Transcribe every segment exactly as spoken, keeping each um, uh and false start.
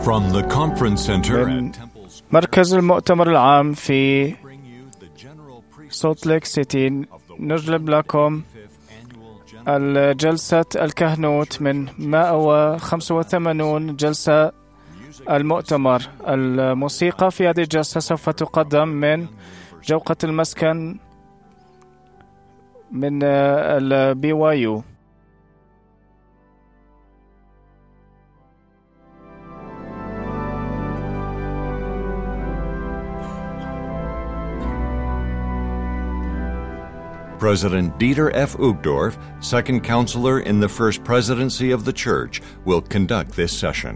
From the conference center من at Temple Square, مركز المؤتمر العام في bring you the general pre- سولت ليك سيتي نجلب لكم annual general الجلسة الكهنوت من مئة وخمسة وثمانين جلسة المؤتمر. الموسيقى في هذه الجلسة سوف تقدم من جوقة المسكن من البي واي يو. President Dieter F. Uchtdorf, second counselor in the first presidency of the church, will conduct this session.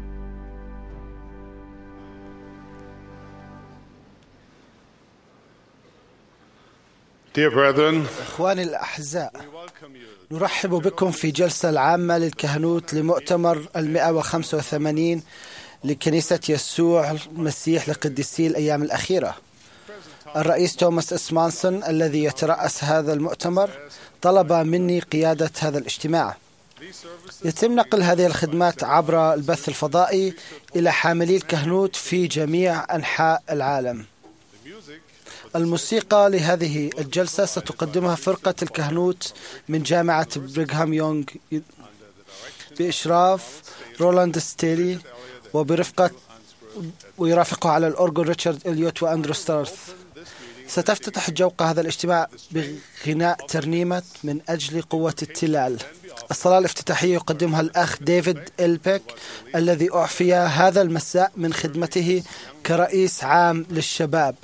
Dear brethren, إخواني الأحزاء، نرحب بكم في جلسة العامة للكهنوت لمؤتمر المئة وخمسة وثمانين لكنيسة يسوع المسيح لقديسي الأيام الأخيرة. الرئيس توماس إسمانسون الذي يترأس هذا المؤتمر طلب مني قيادة هذا الاجتماع. يتم نقل هذه الخدمات عبر البث الفضائي إلى حاملي الكهنوت في جميع أنحاء العالم. الموسيقى لهذه الجلسة ستقدمها فرقة الكهنوت من جامعة بريغهام يونغ بإشراف رولاند ستيلي، وبرفقة ويرافقه على الأورغن ريتشارد إليوت وأندرو ستارث. ستفتتح جوقة هذا الاجتماع بغناء ترنيمة من أجل قوة التلال. الصلاة الافتتاحية يقدمها الأخ ديفيد إلبيك الذي أعفي هذا المساء من خدمته كرئيس عام للشباب.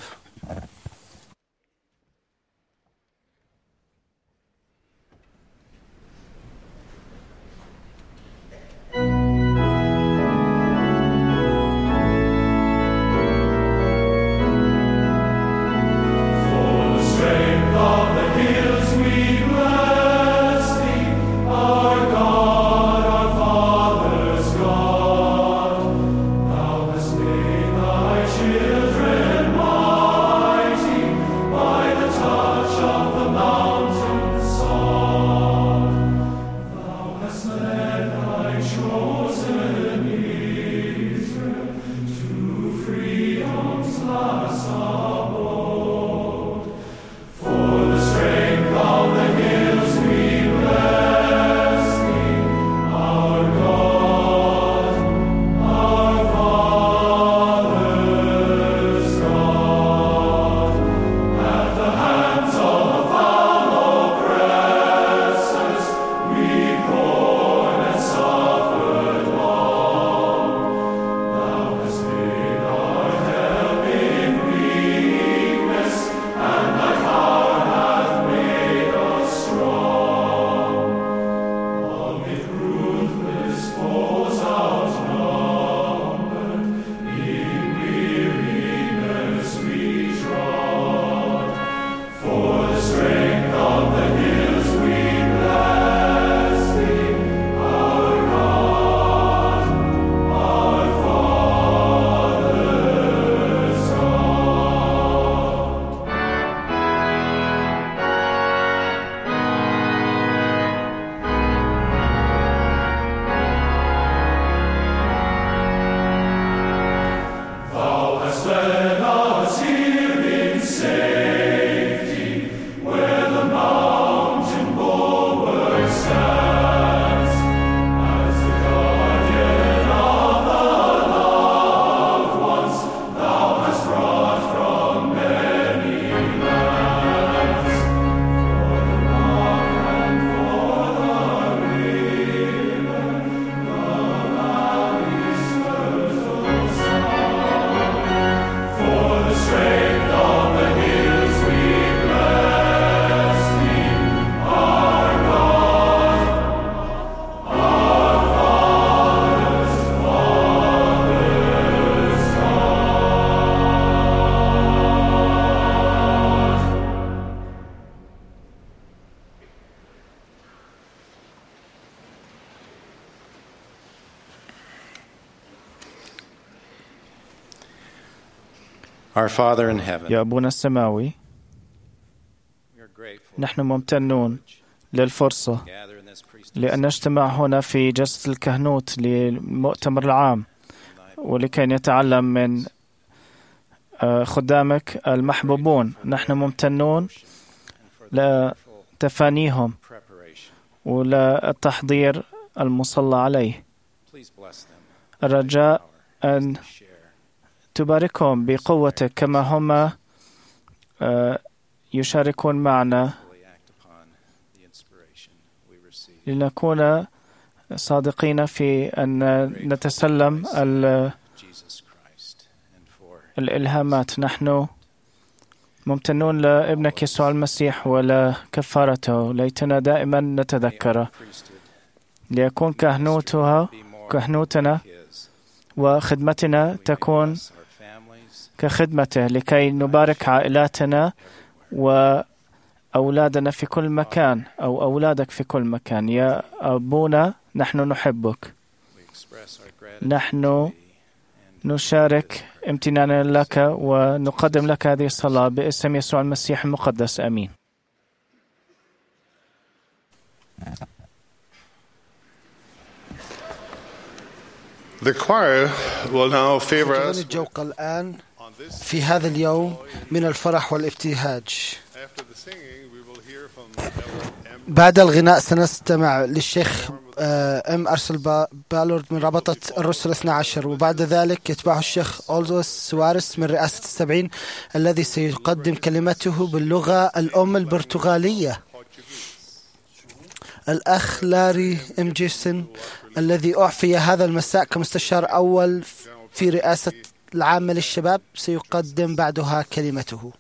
Our Father in heaven, يا أبونا السماوي، we are grateful نحن ممتنون للفرصة to gather in this priesthood لأن نجتمع هنا في جلسة الكهنوت للمؤتمر العام ولكي نتعلم من خدامك المحبوبون. نحن ممتنون لتفانيهم وللتحضير المصلى عليه. الرجاء أن تباركهم بقوتك كما هم يشاركون معنا لنكون صادقين في أن نتسلم الإلهامات. نحن ممتنون لابنك يسوع المسيح ولكفارته. ليتنا دائما نتذكره ليكون كهنوتها كهنوتنا وخدمتنا تكون كخدمته، لكي نبارك عائلاتنا وأولادنا في كل مكان، أو أولادك في كل مكان. يا أبونا نحن نحبك. نحن نشارك امتنانا لك ونقدم لك هذه الصلاة باسم يسوع المسيح المقدس. آمين. The choir will now favor us الجوقة الآن في هذا اليوم من الفرح والابتهاج. بعد الغناء سنستمع للشيخ ام أرسل بالورد من رابطة الرسل الاثنى عشر، وبعد ذلك يتبعه الشيخ أولدوس سواريس من رئاسة السبعين الذي سيقدم كلمته باللغة الأم البرتغالية. الأخ لاري ام جيسون الذي أعفي هذا المساء كمستشار أول في رئاسة العامة للشباب سيقدم بعدها كلمته.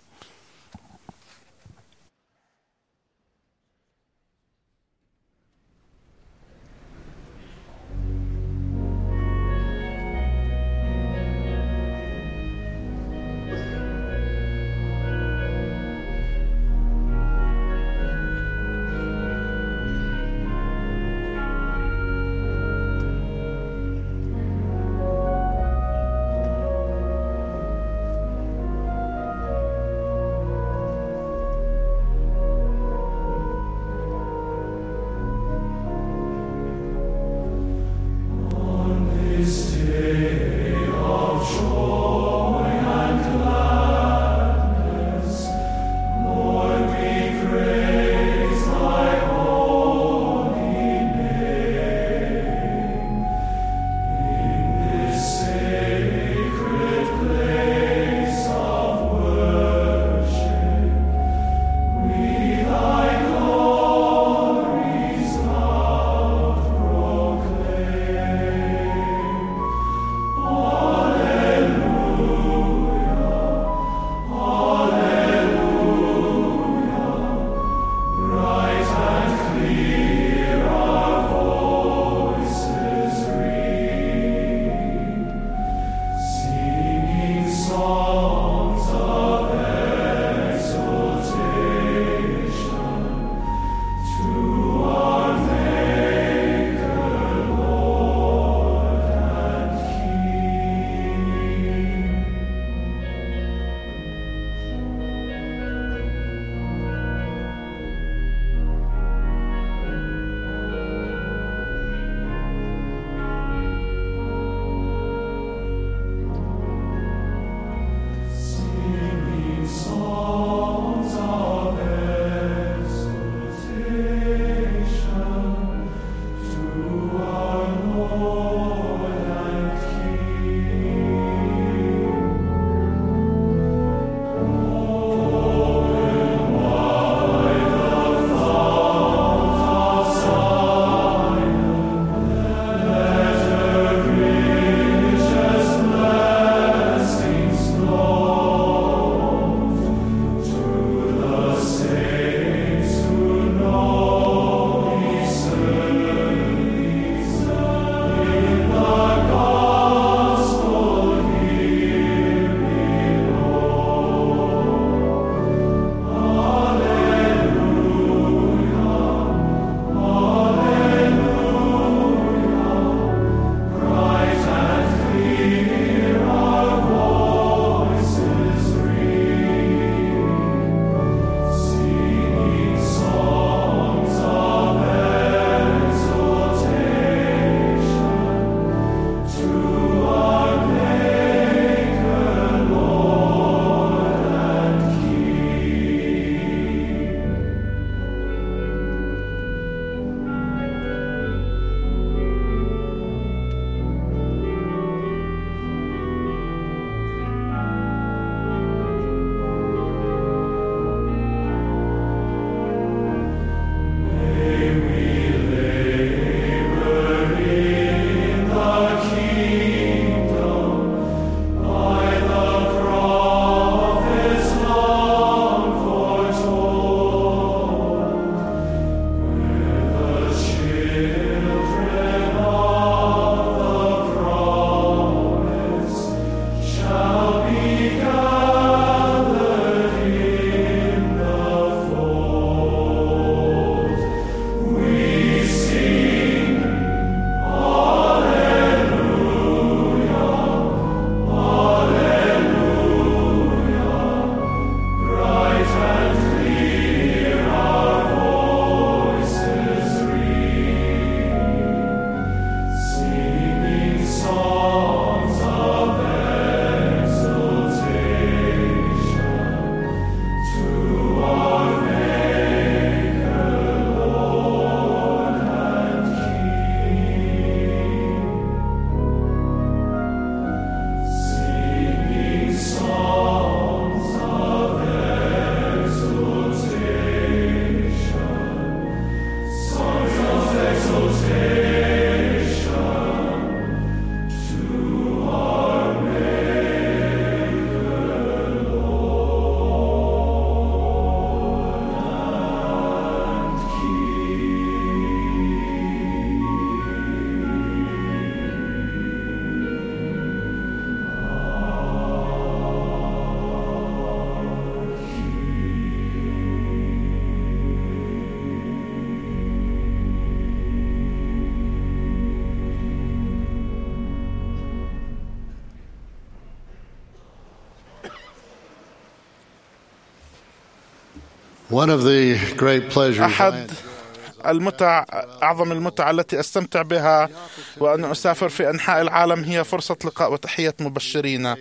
One of the great pleasures أحد المتع أعظم المتع التي أستمتع بها وأن أسافر في أنحاء العالم هي فرصة لقاء وتحية مبشرين.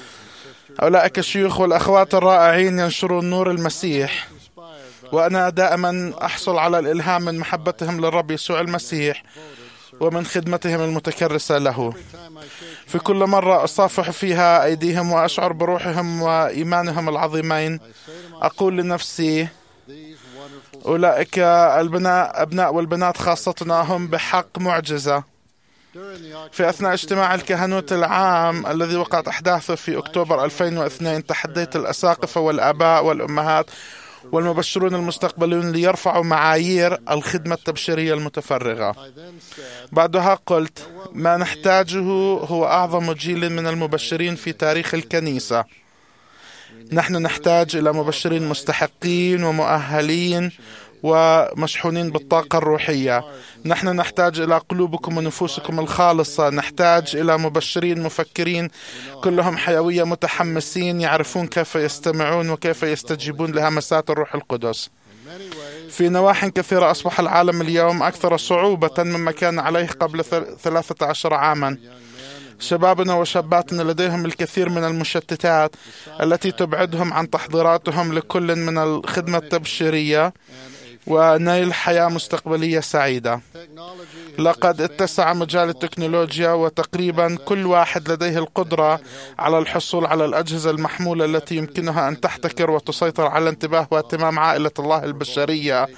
أولئك الشيوخ والأخوات الرائعين ينشرون نور المسيح، وأنا دائما أحصل على الإلهام من محبتهم للرب يسوع المسيح ومن خدمتهم المتكرسة له. في كل مرة أصافح فيها أيديهم وأشعر بروحهم وإيمانهم العظيمين، أقول لنفسي أولئك البناء أبناء والبنات خاصتنا هم بحق معجزة. في أثناء اجتماع الكهنوت العام الذي وقعت أحداثه في أكتوبر ألفين واثنين تحديت الأساقفة والآباء والأمهات والمبشرون المستقبلون ليرفعوا معايير الخدمة التبشيرية المتفرغة. بعدها قلت ما نحتاجه هو أعظم جيل من المبشرين في تاريخ الكنيسة. نحن نحتاج إلى مبشرين مستحقين ومؤهلين ومشحونين بالطاقة الروحية. نحن نحتاج إلى قلوبكم ونفوسكم الخالصة. نحتاج إلى مبشرين مفكرين كلهم حيوية، متحمسين، يعرفون كيف يستمعون وكيف يستجيبون لهمسات الروح القدس. في نواحي كثيرة أصبح العالم اليوم أكثر صعوبة مما كان عليه قبل ثلاثة عشر عاما. شبابنا وشاباتنا لديهم الكثير من المشتتات التي تبعدهم عن تحضيراتهم لكل من الخدمة التبشيرية ونيل حياة مستقبلية سعيدة. لقد اتسع مجال التكنولوجيا، وتقريبا كل واحد لديه القدرة على الحصول على الأجهزة المحمولة التي يمكنها أن تحتكر وتسيطر على انتباه واهتمام عائلة الله البشرية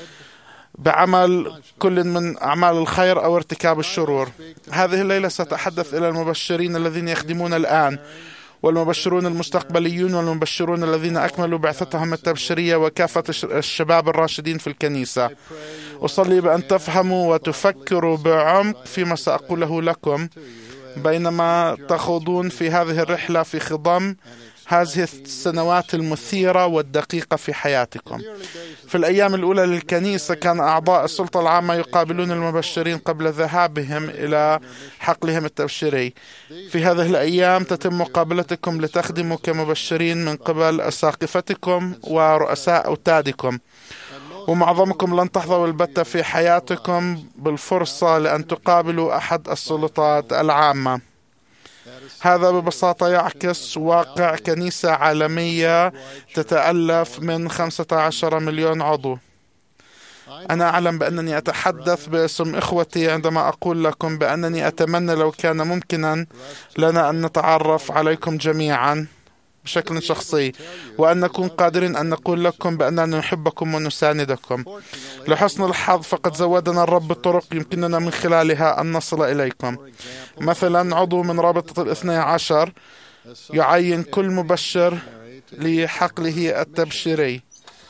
بعمل كل من أعمال الخير أو ارتكاب الشرور. هذه الليلة سأتحدث إلى المبشرين الذين يخدمون الآن، والمبشرون المستقبليون، والمبشرون الذين أكملوا بعثتهم التبشيرية، وكافة الشباب الراشدين في الكنيسة. أصلي بأن تفهموا وتفكروا بعمق فيما سأقوله لكم بينما تخوضون في هذه الرحلة في خضم هذه السنوات المثيرة والدقيقة في حياتكم. في الأيام الأولى للكنيسة كان أعضاء السلطة العامة يقابلون المبشرين قبل ذهابهم إلى حقلهم التبشيري. في هذه الأيام تتم مقابلتكم لتخدموا كمبشرين من قبل أساقفتكم ورؤساء أوتادكم، ومعظمكم لن تحظوا البتة في حياتكم بالفرصة لأن تقابلوا أحد السلطات العامة. هذا ببساطة يعكس واقع كنيسة عالمية تتألف من خمسة عشر مليون عضو. أنا أعلم بأنني أتحدث باسم إخوتي عندما أقول لكم بأنني أتمنى لو كان ممكنا لنا أن نتعرف عليكم جميعا بشكل شخصي، وأن نكون قادرين أن نقول لكم بأننا نحبكم ونساندكم. لحسن الحظ فقد زودنا الرب بطرق يمكننا من خلالها أن نصل إليكم. مثلا عضو من رابطة الاثني عشر يعين كل مبشر لحقله التبشيري،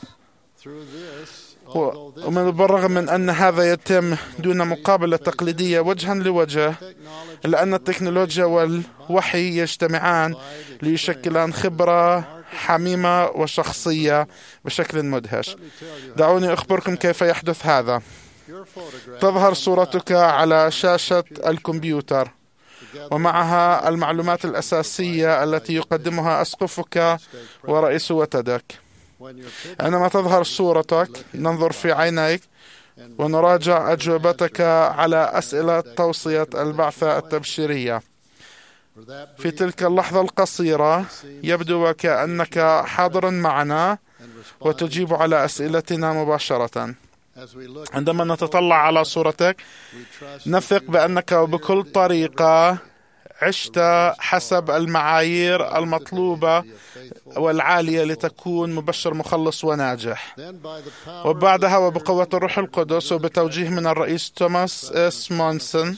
ومن بالرغم من أن هذا يتم دون مقابلة تقليدية وجها لوجه، لأن التكنولوجيا والوحي يجتمعان ليشكلان خبرة حميمة وشخصية بشكل مدهش. دعوني أخبركم كيف يحدث هذا. تظهر صورتك على شاشة الكمبيوتر ومعها المعلومات الأساسية التي يقدمها أسقفك ورئيس وتدك. عندما تظهر صورتك ننظر في عينيك ونراجع أجوبتك على أسئلة توصية البعثة التبشيرية. في تلك اللحظة القصيرة يبدو وكأنك حاضر معنا وتجيب على أسئلتنا مباشرة. عندما نتطلع على صورتك نثق بأنك بكل طريقة عشت حسب المعايير المطلوبة والعالية لتكون مبشر مخلص وناجح. وبعدها وبقوة الروح القدس وبتوجيه من الرئيس توماس إس مونسون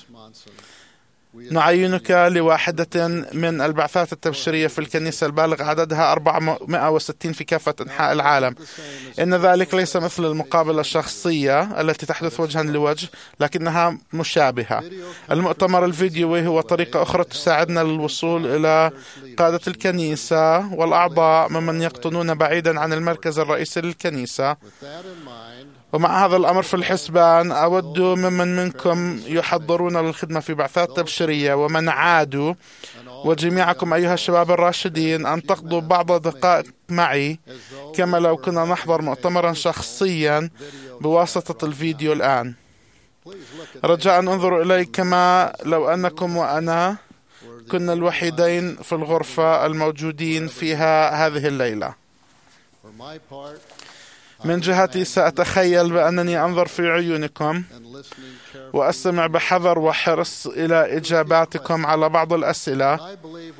نعينك لواحدة من البعثات التبشيرية في الكنيسة البالغ عددها أربعمائة وستين في كافة أنحاء العالم. إن ذلك ليس مثل المقابلة الشخصية التي تحدث وجها لوجه، لكنها مشابهة. المؤتمر الفيديوي هو طريقة أخرى تساعدنا للوصول إلى قادة الكنيسة والأعضاء ممن يقطنون بعيدا عن المركز الرئيسي للكنيسة. ومع هذا الأمر في الحسبان أود ممن منكم يحضرون للخدمة في بعثات تبشيرية ومن عادوا وجميعكم أيها الشباب الراشدين أن تقضوا بعض دقائق معي كما لو كنا نحضر مؤتمرا شخصيا بواسطة الفيديو الآن. رجاء انظروا إلي كما لو أنكم وأنا كنا الوحيدين في الغرفة الموجودين فيها هذه الليلة. من جهتي سأتخيل بأنني أنظر في عيونكم وأستمع بحذر وحرص إلى إجاباتكم على بعض الأسئلة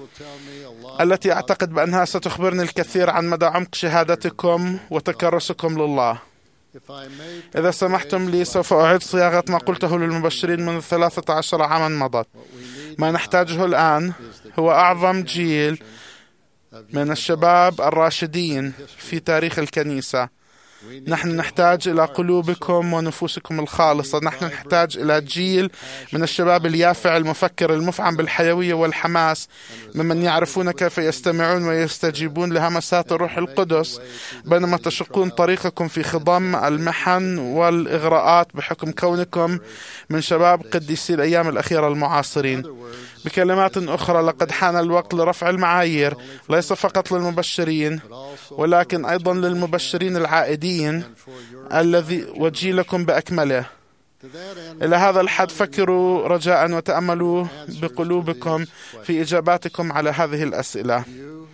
التي أعتقد بأنها ستخبرني الكثير عن مدى عمق شهادتكم وتكرسكم لله. إذا سمحتم لي سوف أعيد صياغة ما قلته للمبشرين من ثلاثة عشر عاما مضت. ما نحتاجه الآن هو أعظم جيل من الشباب الراشدين في تاريخ الكنيسة. نحن نحتاج إلى قلوبكم ونفوسكم الخالصة. نحن نحتاج إلى جيل من الشباب اليافع المفكر المفعم بالحيوية والحماس، ممن يعرفون كيف يستمعون ويستجيبون لهمسات الروح القدس بينما تشقون طريقكم في خضم المحن والإغراءات بحكم كونكم من شباب قديسي الأيام الأخيرة المعاصرين. بكلمات أخرى، لقد حان الوقت لرفع المعايير ليس فقط للمبشرين ولكن أيضا للمبشرين العائدين الذي وجيلكم بأكمله. إلى هذا الحد فكروا رجاء وتأملوا بقلوبكم في إجاباتكم على هذه الأسئلة.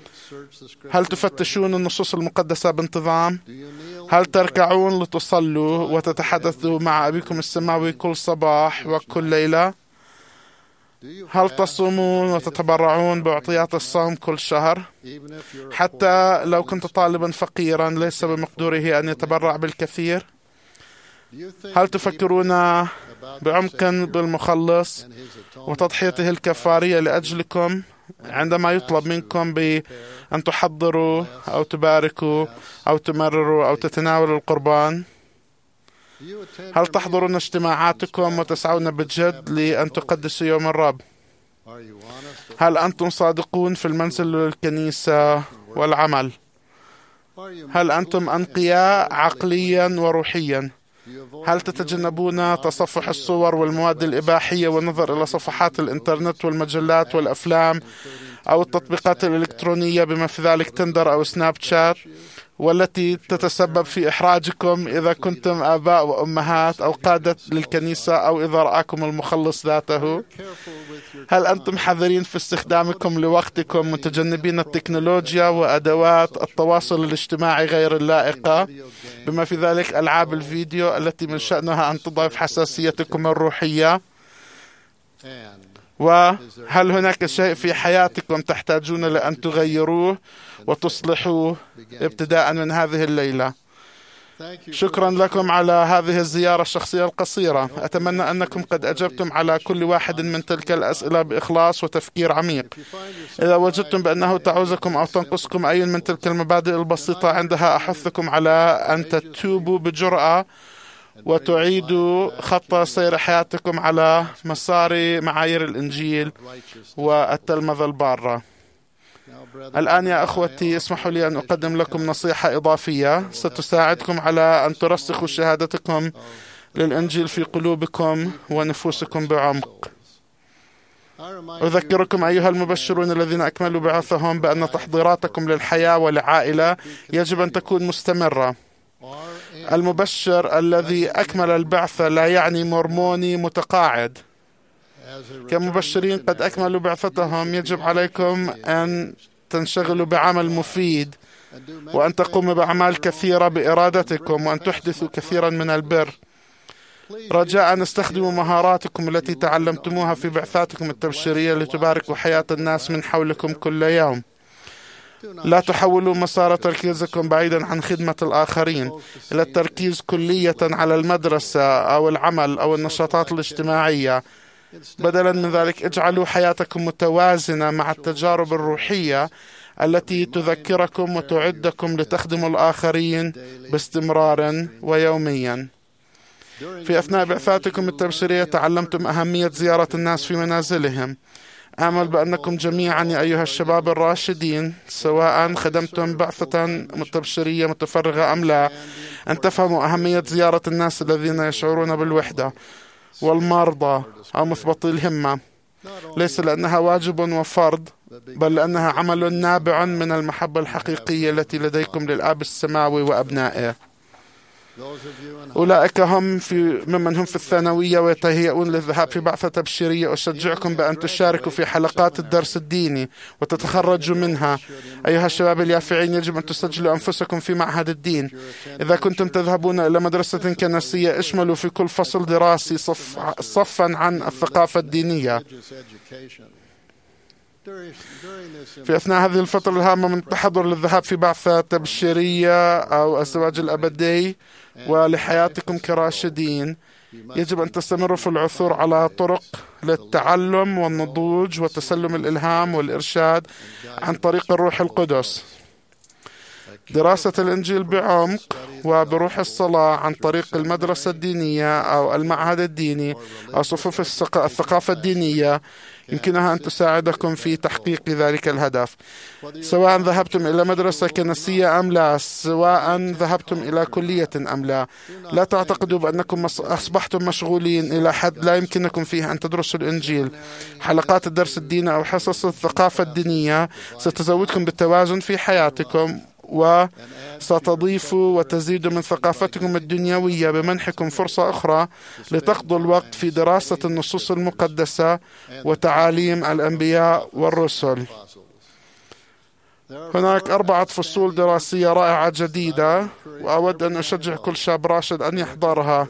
هل تفتشون النصوص المقدسة بانتظام؟ هل تركعون لتصلوا وتتحدثوا مع أبيكم السماوي كل صباح وكل ليلة؟ هل تصومون وتتبرعون بعطيات الصوم كل شهر؟ حتى لو كنت طالبا فقيرا ليس بمقدوره أن يتبرع بالكثير؟ هل تفكرون بعمق بالمخلص وتضحيته الكفارية لأجلكم عندما يطلب منكم بأن تحضروا أو تباركوا أو تمرروا أو تتناولوا القربان؟ هل تحضرون اجتماعاتكم وتسعون بجد لأن تقدسوا يوم الرب؟ هل أنتم صادقون في المنزل والكنيسة والعمل؟ هل أنتم أنقياء عقليا وروحيا؟ هل تتجنبون تصفح الصور والمواد الإباحية والنظر إلى صفحات الإنترنت والمجلات والأفلام أو التطبيقات الإلكترونية بما في ذلك تندر أو سناب شات، والتي تتسبب في إحراجكم إذا كنتم آباء وأمهات أو قادة للكنيسة أو إذا رآكم المخلص ذاته؟ هل أنتم حذرين في استخدامكم لوقتكم متجنبين التكنولوجيا وأدوات التواصل الاجتماعي غير اللائقة بما في ذلك ألعاب الفيديو التي من شأنها أن تضعف حساسيتكم الروحية؟ وهل هناك شيء في حياتكم تحتاجون لأن تغيروه وتصلحوه ابتداء من هذه الليلة؟ شكرا لكم على هذه الزيارة الشخصية القصيرة. أتمنى أنكم قد أجبتم على كل واحد من تلك الأسئلة بإخلاص وتفكير عميق. إذا وجدتم بأنه تعوزكم أو تنقصكم أي من تلك المبادئ البسيطة عندها، أحثكم على أن تتوبوا بجرأة وتعيدوا خط سير حياتكم على مسار معايير الإنجيل والتلمذة البارة. الآن يا أخوتي اسمحوا لي أن أقدم لكم نصيحة إضافية ستساعدكم على أن ترسخوا شهادتكم للإنجيل في قلوبكم ونفوسكم بعمق. أذكركم أيها المبشرون الذين أكملوا بعثهم بأن تحضيراتكم للحياة والعائلة يجب أن تكون مستمرة. المبشر الذي أكمل البعثة لا يعني مرموني متقاعد. كمبشرين قد أكملوا بعثتهم يجب عليكم أن تنشغلوا بعمل مفيد وأن تقوموا بأعمال كثيرة بإرادتكم وأن تحدثوا كثيرا من البر. رجاء استخدموا مهاراتكم التي تعلمتموها في بعثاتكم التبشيرية لتباركوا حياة الناس من حولكم كل يوم. لا تحولوا مسار تركيزكم بعيدا عن خدمة الآخرين إلى التركيز كلية على المدرسة أو العمل أو النشاطات الاجتماعية. بدلا من ذلك اجعلوا حياتكم متوازنة مع التجارب الروحية التي تذكركم وتعدكم لتخدموا الآخرين باستمرار ويوميا. في أثناء بعثاتكم التبشيرية تعلمتم أهمية زيارة الناس في منازلهم. آمل بأنكم جميعا يا أيها الشباب الراشدين سواء خدمتم بعثة متبشرية متفرغة أم لا أن تفهموا أهمية زيارة الناس الذين يشعرون بالوحدة والمرضى أو مثبطي الهمة، ليس لأنها واجب وفرض بل لأنها عمل نابع من المحبة الحقيقية التي لديكم للآب السماوي وأبنائه. أولئك هم في ممن هم في الثانوية ويتهيئون للذهاب في بعثة تبشيرية. أشجعكم بأن تشاركوا في حلقات الدرس الديني وتتخرجوا منها. أيها الشباب اليافعين، يجب أن تسجلوا أنفسكم في معهد الدين. إذا كنتم تذهبون إلى مدرسة كنسية، اشملوا في كل فصل دراسي صف صفا عن الثقافة الدينية. في أثناء هذه الفترة الهامة من التحضر للذهاب في بعثة تبشيرية أو الزواج الأبدي ولحياتكم كراشدين، يجب أن تستمروا في العثور على طرق للتعلم والنضوج وتسلم الإلهام والإرشاد عن طريق الروح القدس. دراسة الإنجيل بعمق وبروح الصلاة عن طريق المدرسة الدينية أو المعهد الديني أو صفوف الثقافة الدينية يمكنها أن تساعدكم في تحقيق ذلك الهدف. سواء ذهبتم إلى مدرسة كنسية أم لا، سواء ذهبتم إلى كلية أم لا، لا تعتقدوا بأنكم أصبحتم مشغولين إلى حد لا يمكنكم فيه أن تدرسوا الإنجيل. حلقات الدرس الديني أو حصص الثقافة الدينية ستزودكم بالتوازن في حياتكم وستضيف وتزيد من ثقافتكم الدنيوية بمنحكم فرصة أخرى لتقضوا الوقت في دراسة النصوص المقدسة وتعاليم الأنبياء والرسل. هناك أربعة فصول دراسية رائعة جديدة، وأود أن أشجع كل شاب راشد أن يحضرها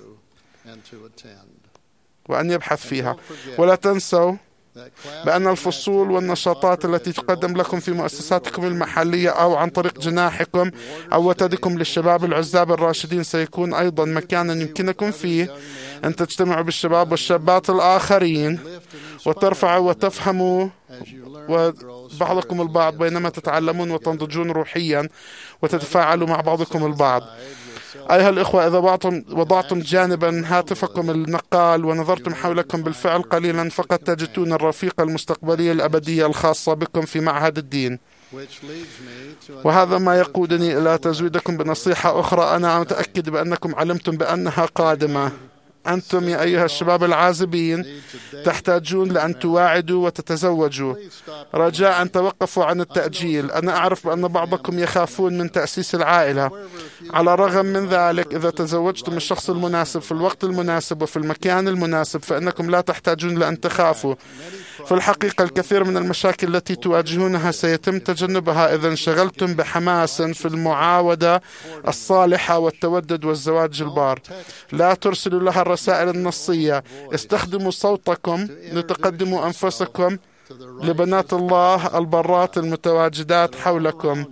وأن يبحث فيها. ولا تنسوا بأن الفصول والنشاطات التي تقدم لكم في مؤسساتكم المحلية أو عن طريق جناحكم أو وتدكم للشباب العزاب الراشدين سيكون أيضا مكانا يمكنكم فيه أن تجتمعوا بالشباب والشابات الآخرين وترفعوا وتفهموا بعضكم البعض بينما تتعلمون وتنضجون روحيا وتتفاعلوا مع بعضكم البعض. أيها الإخوة، إذا وضعتم جانبا هاتفكم النقال ونظرتم حولكم بالفعل قليلا فقد تجدون الرفيق المستقبلية الأبدية الخاصة بكم في معهد الدين. وهذا ما يقودني إلى تزويدكم بنصيحة أخرى أنا متأكد بأنكم علمتم بأنها قادمة. أنتم يا أيها الشباب العازبين تحتاجون لأن تواعدوا وتتزوجوا. رجاء توقفوا عن التأجيل. أنا أعرف بأن بعضكم يخافون من تأسيس العائلة. على الرغم من ذلك، إذا تزوجتم الشخص المناسب في الوقت المناسب وفي المكان المناسب فإنكم لا تحتاجون لأن تخافوا. في الحقيقة الكثير من المشاكل التي تواجهونها سيتم تجنبها إذا انشغلتم بحماس في المعاودة الصالحة والتودد والزواج البار. لا ترسلوا لها الرسائل النصية. استخدموا صوتكم لتقدموا أنفسكم لبنات الله البرات المتواجدات حولكم.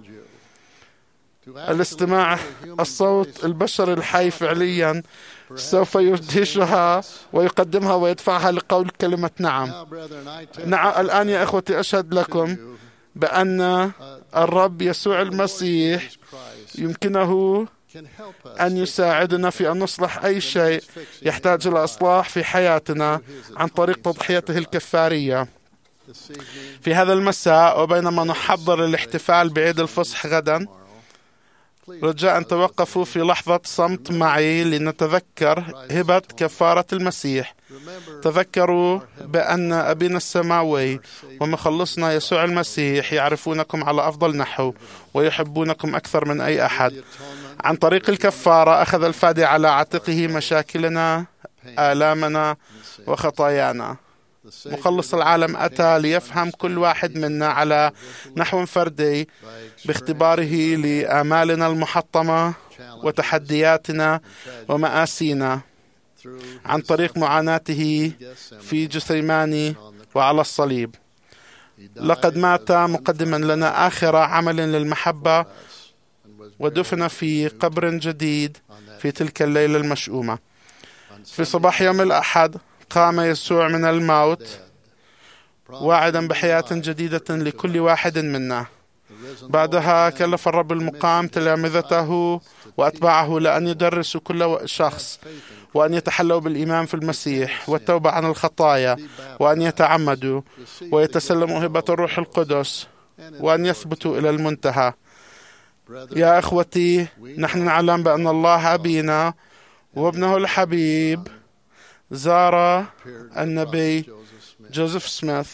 الاستماع الصوت البشري الحي فعليا سوف يدهشها ويقدمها ويدفعها لقول كلمة نعم. نعم. الآن يا أخوتي أشهد لكم بأن الرب يسوع المسيح يمكنه أن يساعدنا في أن نصلح أي شيء يحتاج إلى إصلاح في حياتنا عن طريق تضحيته الكفارية. في هذا المساء وبينما نحضر الاحتفال بعيد الفصح غدا، رجاء أن توقفوا في لحظة صمت معي لنتذكر هبة كفارة المسيح. تذكروا بأن أبينا السماوي ومخلصنا يسوع المسيح يعرفونكم على أفضل نحو ويحبونكم أكثر من أي أحد. عن طريق الكفارة أخذ الفادي على عاتقه مشاكلنا، آلامنا وخطايانا. مخلص العالم أتى ليفهم كل واحد منا على نحو فردي باختباره لآمالنا المحطمة وتحدياتنا ومآسينا عن طريق معاناته في جثيماني وعلى الصليب. لقد مات مقدما لنا آخر عمل للمحبة ودفن في قبر جديد في تلك الليلة المشؤومة. في صباح يوم الأحد قام يسوع من الموت واعدا بحياة جديدة لكل واحد منا. بعدها كلف الرب المقام تلامذته وأتباعه لأن يدرسوا كل شخص وأن يتحلوا بالإيمان في المسيح والتوبة عن الخطايا وأن يتعمدوا ويتسلموا هبة الروح القدس وأن يثبتوا إلى المنتهى. يا أخوتي، نحن نعلم بأن الله أبينا وابنه الحبيب زار النبي جوزيف سميث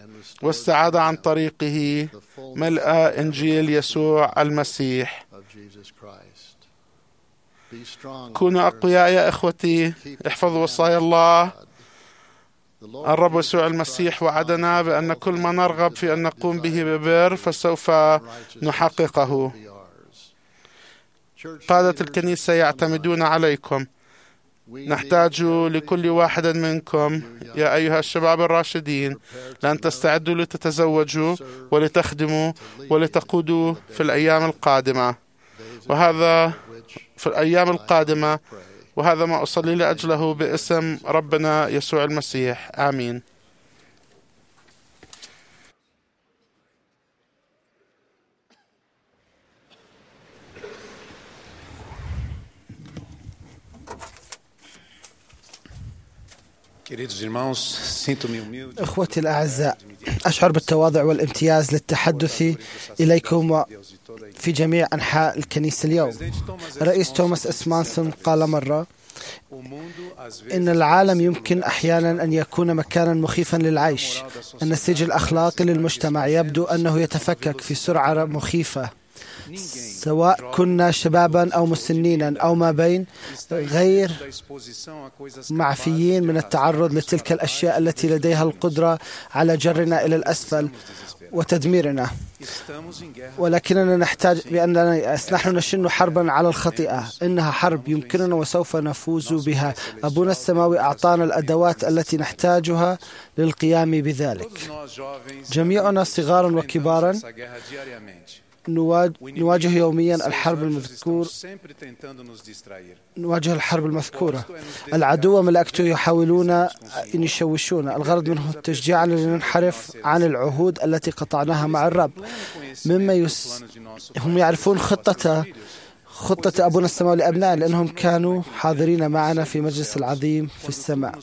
واستعاد عن طريقه ملء إنجيل يسوع المسيح. كونوا أقوياء يا إخوتي، احفظوا وصايا الله. الرب يسوع المسيح وعدنا بأن كل ما نرغب في أن نقوم به ببر فسوف نحققه. قادة الكنيسة يعتمدون عليكم. نحتاج لكل واحد منكم يا أيها الشباب الراشدين لأن تستعدوا لتتزوجوا ولتخدموا ولتقودوا في الأيام القادمة، وهذا في الأيام القادمة وهذا ما أصلي لأجله باسم ربنا يسوع المسيح، آمين. إخوتي الأعزاء، أشعر بالتواضع والامتياز للتحدث إليكم في جميع أنحاء الكنيسة اليوم. الرئيس توماس إسمانسون قال مرة إن العالم يمكن أحيانا أن يكون مكانا مخيفا للعيش. النسيج الأخلاقي للمجتمع يبدو أنه يتفكك في سرعة مخيفة، سواء كنا شبابا أو مسنينا أو ما بين، غير معفيين من التعرض لتلك الأشياء التي لديها القدرة على جرنا إلى الأسفل وتدميرنا. ولكننا نحتاج بأننا نحن نشن حربا على الخطيئة. إنها حرب يمكننا وسوف نفوز بها. أبونا السماوي أعطانا الأدوات التي نحتاجها للقيام بذلك. جميعنا صغارا وكبارا نواجه يوميا الحرب المذكور نواجه الحرب المذكورة. العدو وملائكته يحاولون أن يشوشونا. الغرض منه تشجيعنا لننحرف عن العهود التي قطعناها مع الرب. مما يس... هم يعرفون خطة خطة أبونا السماوي لأبنائه، لأنهم كانوا حاضرين معنا في مجلس العظيم في السماء.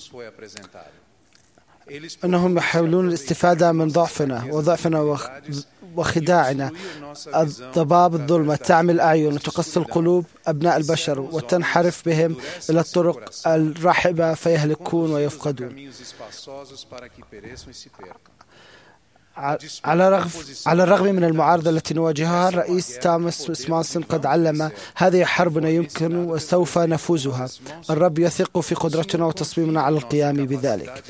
أنهم يحاولون الاستفادة من ضعفنا وضعفنا وخ... وخداعنا. الضباب الظلمة تعمل أعين وتقص القلوب أبناء البشر وتنحرف بهم إلى الطرق الرحبة فيهلكون ويفقدون. على الرغم على الرغم من المعارضة التي نواجهها، الرئيس توماس إسمانسون قد علم هذه حربنا يمكن وسوف نفوزها. الرب يثق في قدرتنا وتصميمنا على القيام بذلك.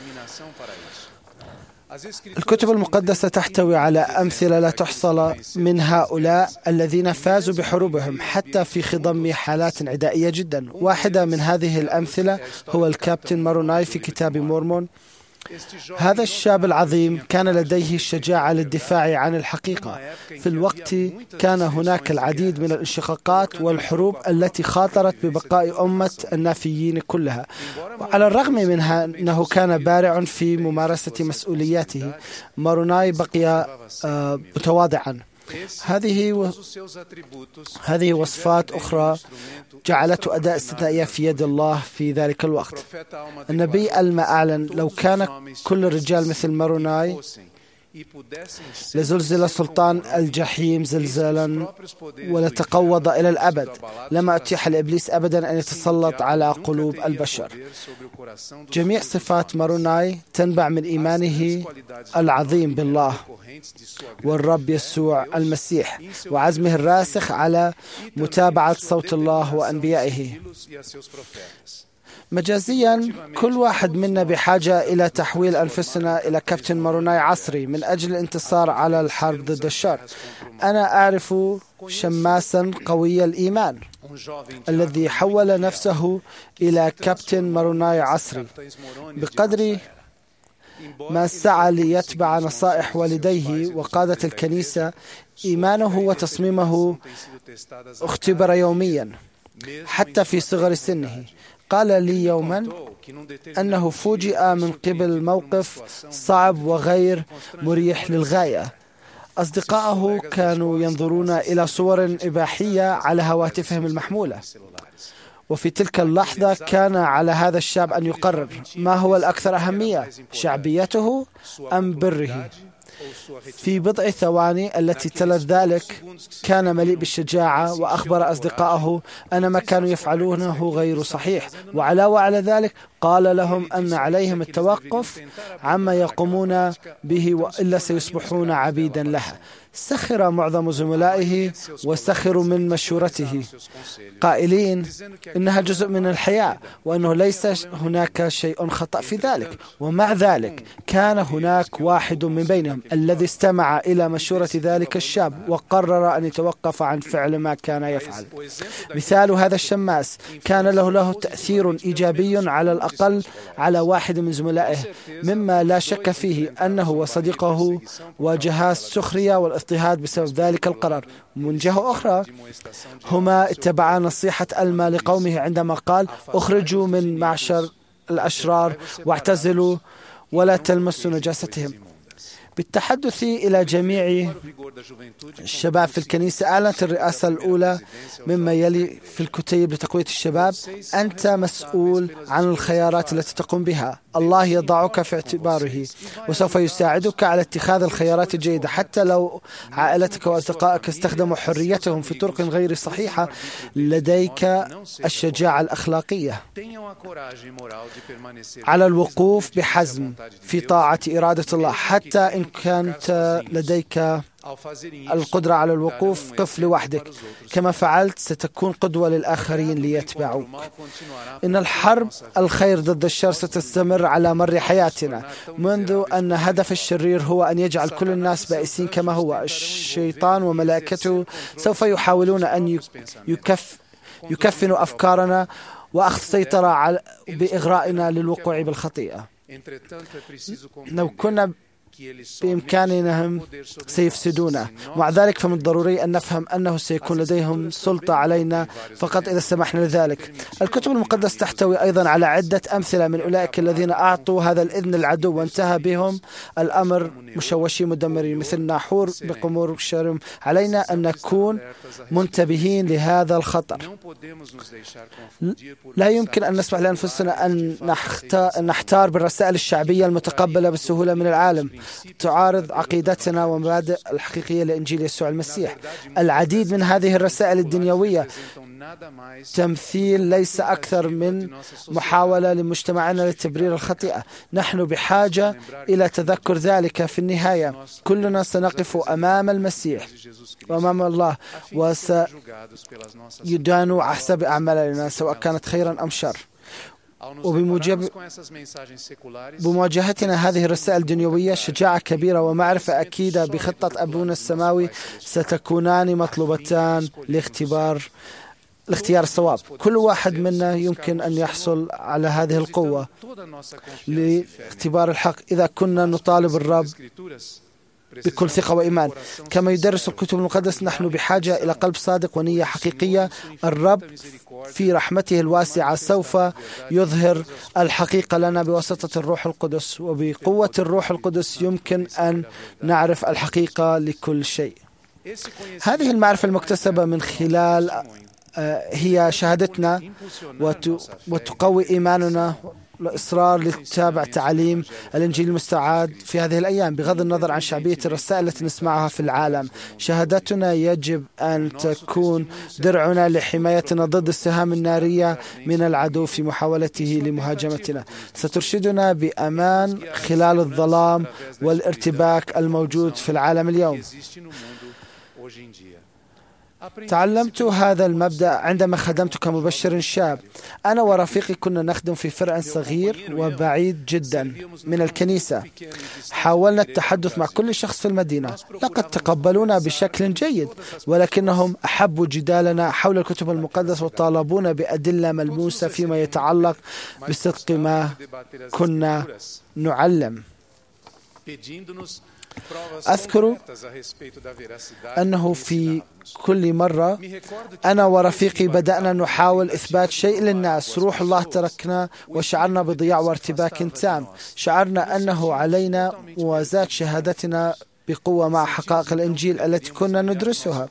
الكتب المقدسة تحتوي على أمثلة لا تحصى من هؤلاء الذين فازوا بحروبهم حتى في خضم حالات عدائية جدا. واحدة من هذه الأمثلة هو الكابتن ماروناي في كتاب مورمون. هذا الشاب العظيم كان لديه الشجاعة للدفاع عن الحقيقة. في الوقت كان هناك العديد من الانشقاقات والحروب التي خاطرت ببقاء أمة النافيين كلها. على الرغم منها أنه كان بارع في ممارسة مسؤولياته، ماروناي بقي متواضعا. هذه و... هذه وصفات أخرى جعلته أداة استثنائية في يد الله في ذلك الوقت. النبي ألما أعلن: لو كان كل الرجال مثل ماروناي لزلزل سلطان الجحيم زلزالا ولتقوض إلى الأبد. لما أتيح لإبليس أبدا أن يتسلط على قلوب البشر. جميع صفات ماروناي تنبع من إيمانه العظيم بالله والرب يسوع المسيح وعزمه الراسخ على متابعة صوت الله وأنبيائه. مجازيا كل واحد منا بحاجة إلى تحويل أنفسنا إلى كابتن ماروناي عصري من أجل الانتصار على الحرب ضد الشر. أنا أعرف شماسا قوي الإيمان الذي حول نفسه إلى كابتن ماروناي عصري. بقدر ما سعى ليتبع نصائح والديه وقادة الكنيسة، إيمانه وتصميمه اختبر يوميا حتى في صغر سنه. قال لي يوما أنه فوجئ من قبل موقف صعب وغير مريح للغاية. أصدقائه كانوا ينظرون إلى صور إباحية على هواتفهم المحمولة، وفي تلك اللحظة كان على هذا الشاب أن يقرر ما هو الأكثر أهمية، شعبيته أم بره. في بضع ثواني التي تلت ذلك كان مليء بالشجاعة، وأخبر أصدقائه أن ما كانوا يفعلونه غير صحيح، وعلاوة على ذلك قال لهم أن عليهم التوقف عما يقومون به وإلا سيصبحون عبيدا لها. سخر معظم زملائه وسخروا من مشورته قائلين إنها جزء من الحياة وأنه ليس هناك شيء خطأ في ذلك. ومع ذلك كان هناك واحد من بينهم الذي استمع إلى مشورة ذلك الشاب وقرر أن يتوقف عن فعل ما كان يفعل. مثال هذا الشماس كان له له تأثير إيجابي على الأقل على واحد من زملائه، مما لا شك فيه أنه وصديقه واجها السخرية والاضطهاد بسبب ذلك القرار. من جهة أخرى هما اتبعا نصيحة ألما لقومه عندما قال: اخرجوا من معشر الأشرار واعتزلوا ولا تلمسوا نجاستهم. بالتحدث إلى جميع الشباب في الكنيسة، أعلنت الرئاسة الأولى مما يلي في الكتيب لتقوية الشباب: أنت مسؤول عن الخيارات التي تقوم بها. الله يضعك في اعتباره وسوف يساعدك على اتخاذ الخيارات الجيدة. حتى لو عائلتك وأصدقائك استخدموا حريتهم في طرق غير صحيحة، لديك الشجاعة الأخلاقية على الوقوف بحزم في طاعة إرادة الله. حتى إن كانت لديك القدرة على الوقوف، قف لوحدك. كما فعلت ستكون قدوة للآخرين ليتبعوك. إن الحرب الخير ضد الشر ستستمر على مر حياتنا، منذ أن هدف الشرير هو أن يجعل كل الناس بائسين كما هو. الشيطان وملائكته سوف يحاولون أن يكف يكفنوا أفكارنا وأخذ سيطرة على بإغرائنا للوقوع بالخطيئة. لو كنا بإمكانهم سيفسدونه. مع ذلك فمن الضروري أن نفهم أنه سيكون لديهم سلطة علينا فقط إذا سمحنا لذلك. الكتب المقدسة تحتوي أيضا على عدة أمثلة من أولئك الذين أعطوا هذا الإذن للعدو وانتهى بهم الأمر مشوشين مدمرين، مثل ناحور بقمور شرم. علينا أن نكون منتبهين لهذا الخطر. لا يمكن أن نسمح لأنفسنا أن نحتار بالرسائل الشعبية المتقبلة بالسهولة من العالم، تعارض عقيدتنا ومبادئ الحقيقية لإنجيل يسوع المسيح. العديد من هذه الرسائل الدنيوية تمثيل ليس أكثر من محاولة لمجتمعنا لتبرير الخطيئة. نحن بحاجة إلى تذكر ذلك. في النهاية كلنا سنقف أمام المسيح وأمام الله وسيدان حسب أعمالنا سواء كانت خيرا أم شر. وبمواجهتنا هذه الرسائل الدنيوية شجاعة كبيرة ومعرفة أكيدة بخطة أبونا السماوي ستكونان مطلوبتان لاختبار لاختيار الصواب. كل واحد منا يمكن أن يحصل على هذه القوة لاختبار الحق إذا كنا نطالب الرب بكل ثقة وإيمان. كما يدرس الكتب المقدسة، نحن بحاجة إلى قلب صادق ونية حقيقية. الرب في رحمته الواسعة سوف يظهر الحقيقة لنا بواسطة الروح القدس، وبقوة الروح القدس يمكن أن نعرف الحقيقة لكل شيء. هذه المعرفة المكتسبة من خلال هي شهادتنا وتقوي إيماننا الإصرار لتتابع تعاليم الإنجيل المستعاد في هذه الأيام. بغض النظر عن شعبية الرسائل التي نسمعها في العالم، شهادتنا يجب أن تكون درعنا لحمايتنا ضد السهام النارية من العدو في محاولته لمهاجمتنا. سترشدنا بأمان خلال الظلام والارتباك الموجود في العالم اليوم. تعلمت هذا المبدأ عندما خدمت كمبشر شاب. أنا ورفيقي كنا نخدم في فرع صغير وبعيد جدا من الكنيسة. حاولنا التحدث مع كل شخص في المدينة. لقد تقبلونا بشكل جيد، ولكنهم أحبوا جدالنا حول الكتب المقدسة وطالبونا بأدلة ملموسة فيما يتعلق بصدق ما كنا نعلم. أذكر أنه في كل مرة أنا ورفيقي بدأنا نحاول إثبات شيء للناس، روح الله تركنا وشعرنا بضياع وارتباك تام. شعرنا أنه علينا موازاة شهادتنا بقوة مع حقائق الإنجيل التي كنا ندرسها.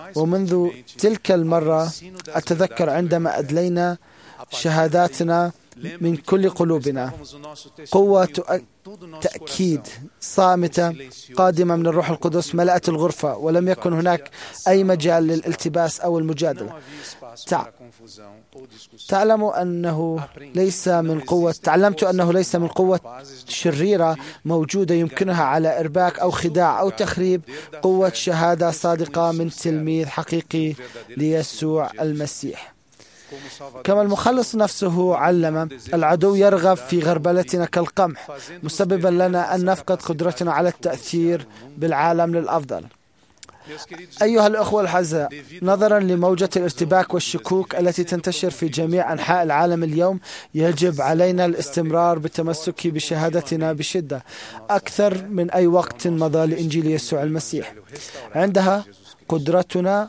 ومنذ تلك المرة أتذكر عندما أدلينا شهاداتنا من كل قلوبنا. قوة تأكيد صامتة قادمة من الروح القدس ملأت الغرفة، ولم يكن هناك أي مجال للالتباس أو المجادلة. تع... تعلم أنه ليس من قوة تعلمت أنه ليس من قوة شريرة موجودة يمكنها على إرباك أو خداع أو تخريب قوة شهادة صادقة من تلميذ حقيقي ليسوع المسيح. كما المخلص نفسه علم، العدو يرغب في غربلتنا كالقمح، مسببا لنا أن نفقد قدرتنا على التأثير بالعالم للأفضل. أيها الأخوة الأعزاء، نظرا لموجة الارتباك والشكوك التي تنتشر في جميع أنحاء العالم اليوم، يجب علينا الاستمرار بالتمسك بشهادتنا بشدة أكثر من أي وقت مضى لإنجيل يسوع المسيح. عندها قدرتنا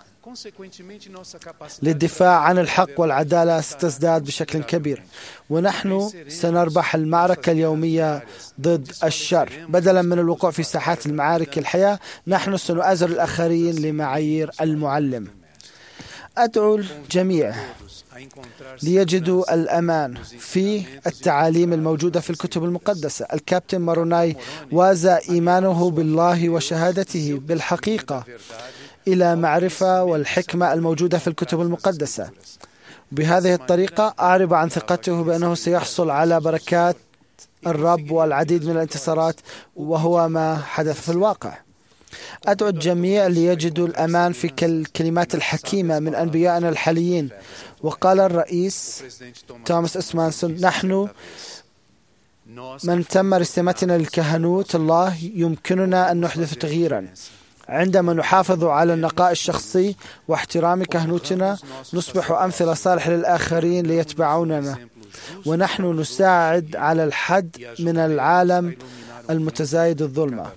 للدفاع عن الحق والعدالة ستزداد بشكل كبير، ونحن سنربح المعركة اليومية ضد الشر. بدلا من الوقوع في ساحات المعارك الحياة، نحن سنؤازر الآخرين لمعايير المعلم. أدعو الجميع ليجدوا الأمان في التعاليم الموجودة في الكتب المقدسة. الكابتن ماروناي وازى إيمانه بالله وشهادته بالحقيقة إلى معرفة والحكمة الموجودة في الكتب المقدسة. بهذه الطريقة أعرب عن ثقته بأنه سيحصل على بركات الرب والعديد من الانتصارات، وهو ما حدث في الواقع. أدعو الجميع ليجدوا الأمان في الكلمات الحكيمة من أنبيائنا الحاليين. وقال الرئيس توماس إسمانسون: نحن من تم رسمتنا للكهنوت الله يمكننا أن نحدث تغييرا. عندما نحافظ على النقاء الشخصي واحترام كهنوتنا، نصبح أمثلة صالحة للآخرين ليتبعوننا، ونحن نساعد على الحد من العالم المتزايد الظلمة.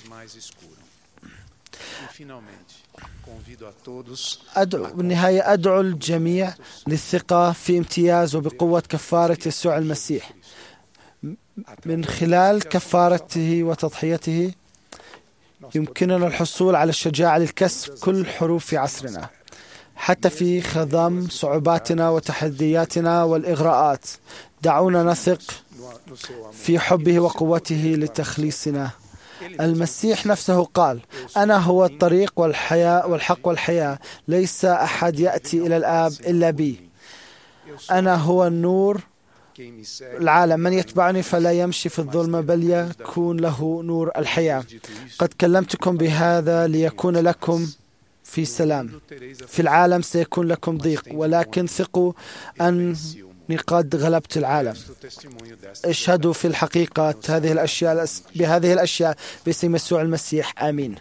أدعو بالنهاية أدعو الجميع للثقة في امتياز وبقوة كفارة يسوع المسيح. من خلال كفارته وتضحيته يمكننا الحصول على الشجاعة للكسب كل حروف في عصرنا، حتى في خضم صعوباتنا وتحدياتنا والإغراءات. دعونا نثق في حبه وقوته لتخليصنا. المسيح نفسه قال: أنا هو الطريق والحياة والحق والحياة، ليس أحد يأتي إلى الآب إلا بي. أنا هو النور العالم، من يتبعني فلا يمشي في الظلمة بل يكون له نور الحياة. قد كلمتكم بهذا ليكون لكم في سلام. في العالم سيكون لكم ضيق، ولكن ثقوا أني قد غلبت العالم. اشهدوا في الحقيقة هذه الأشياء بهذه الأشياء باسم يسوع المسيح. آمين.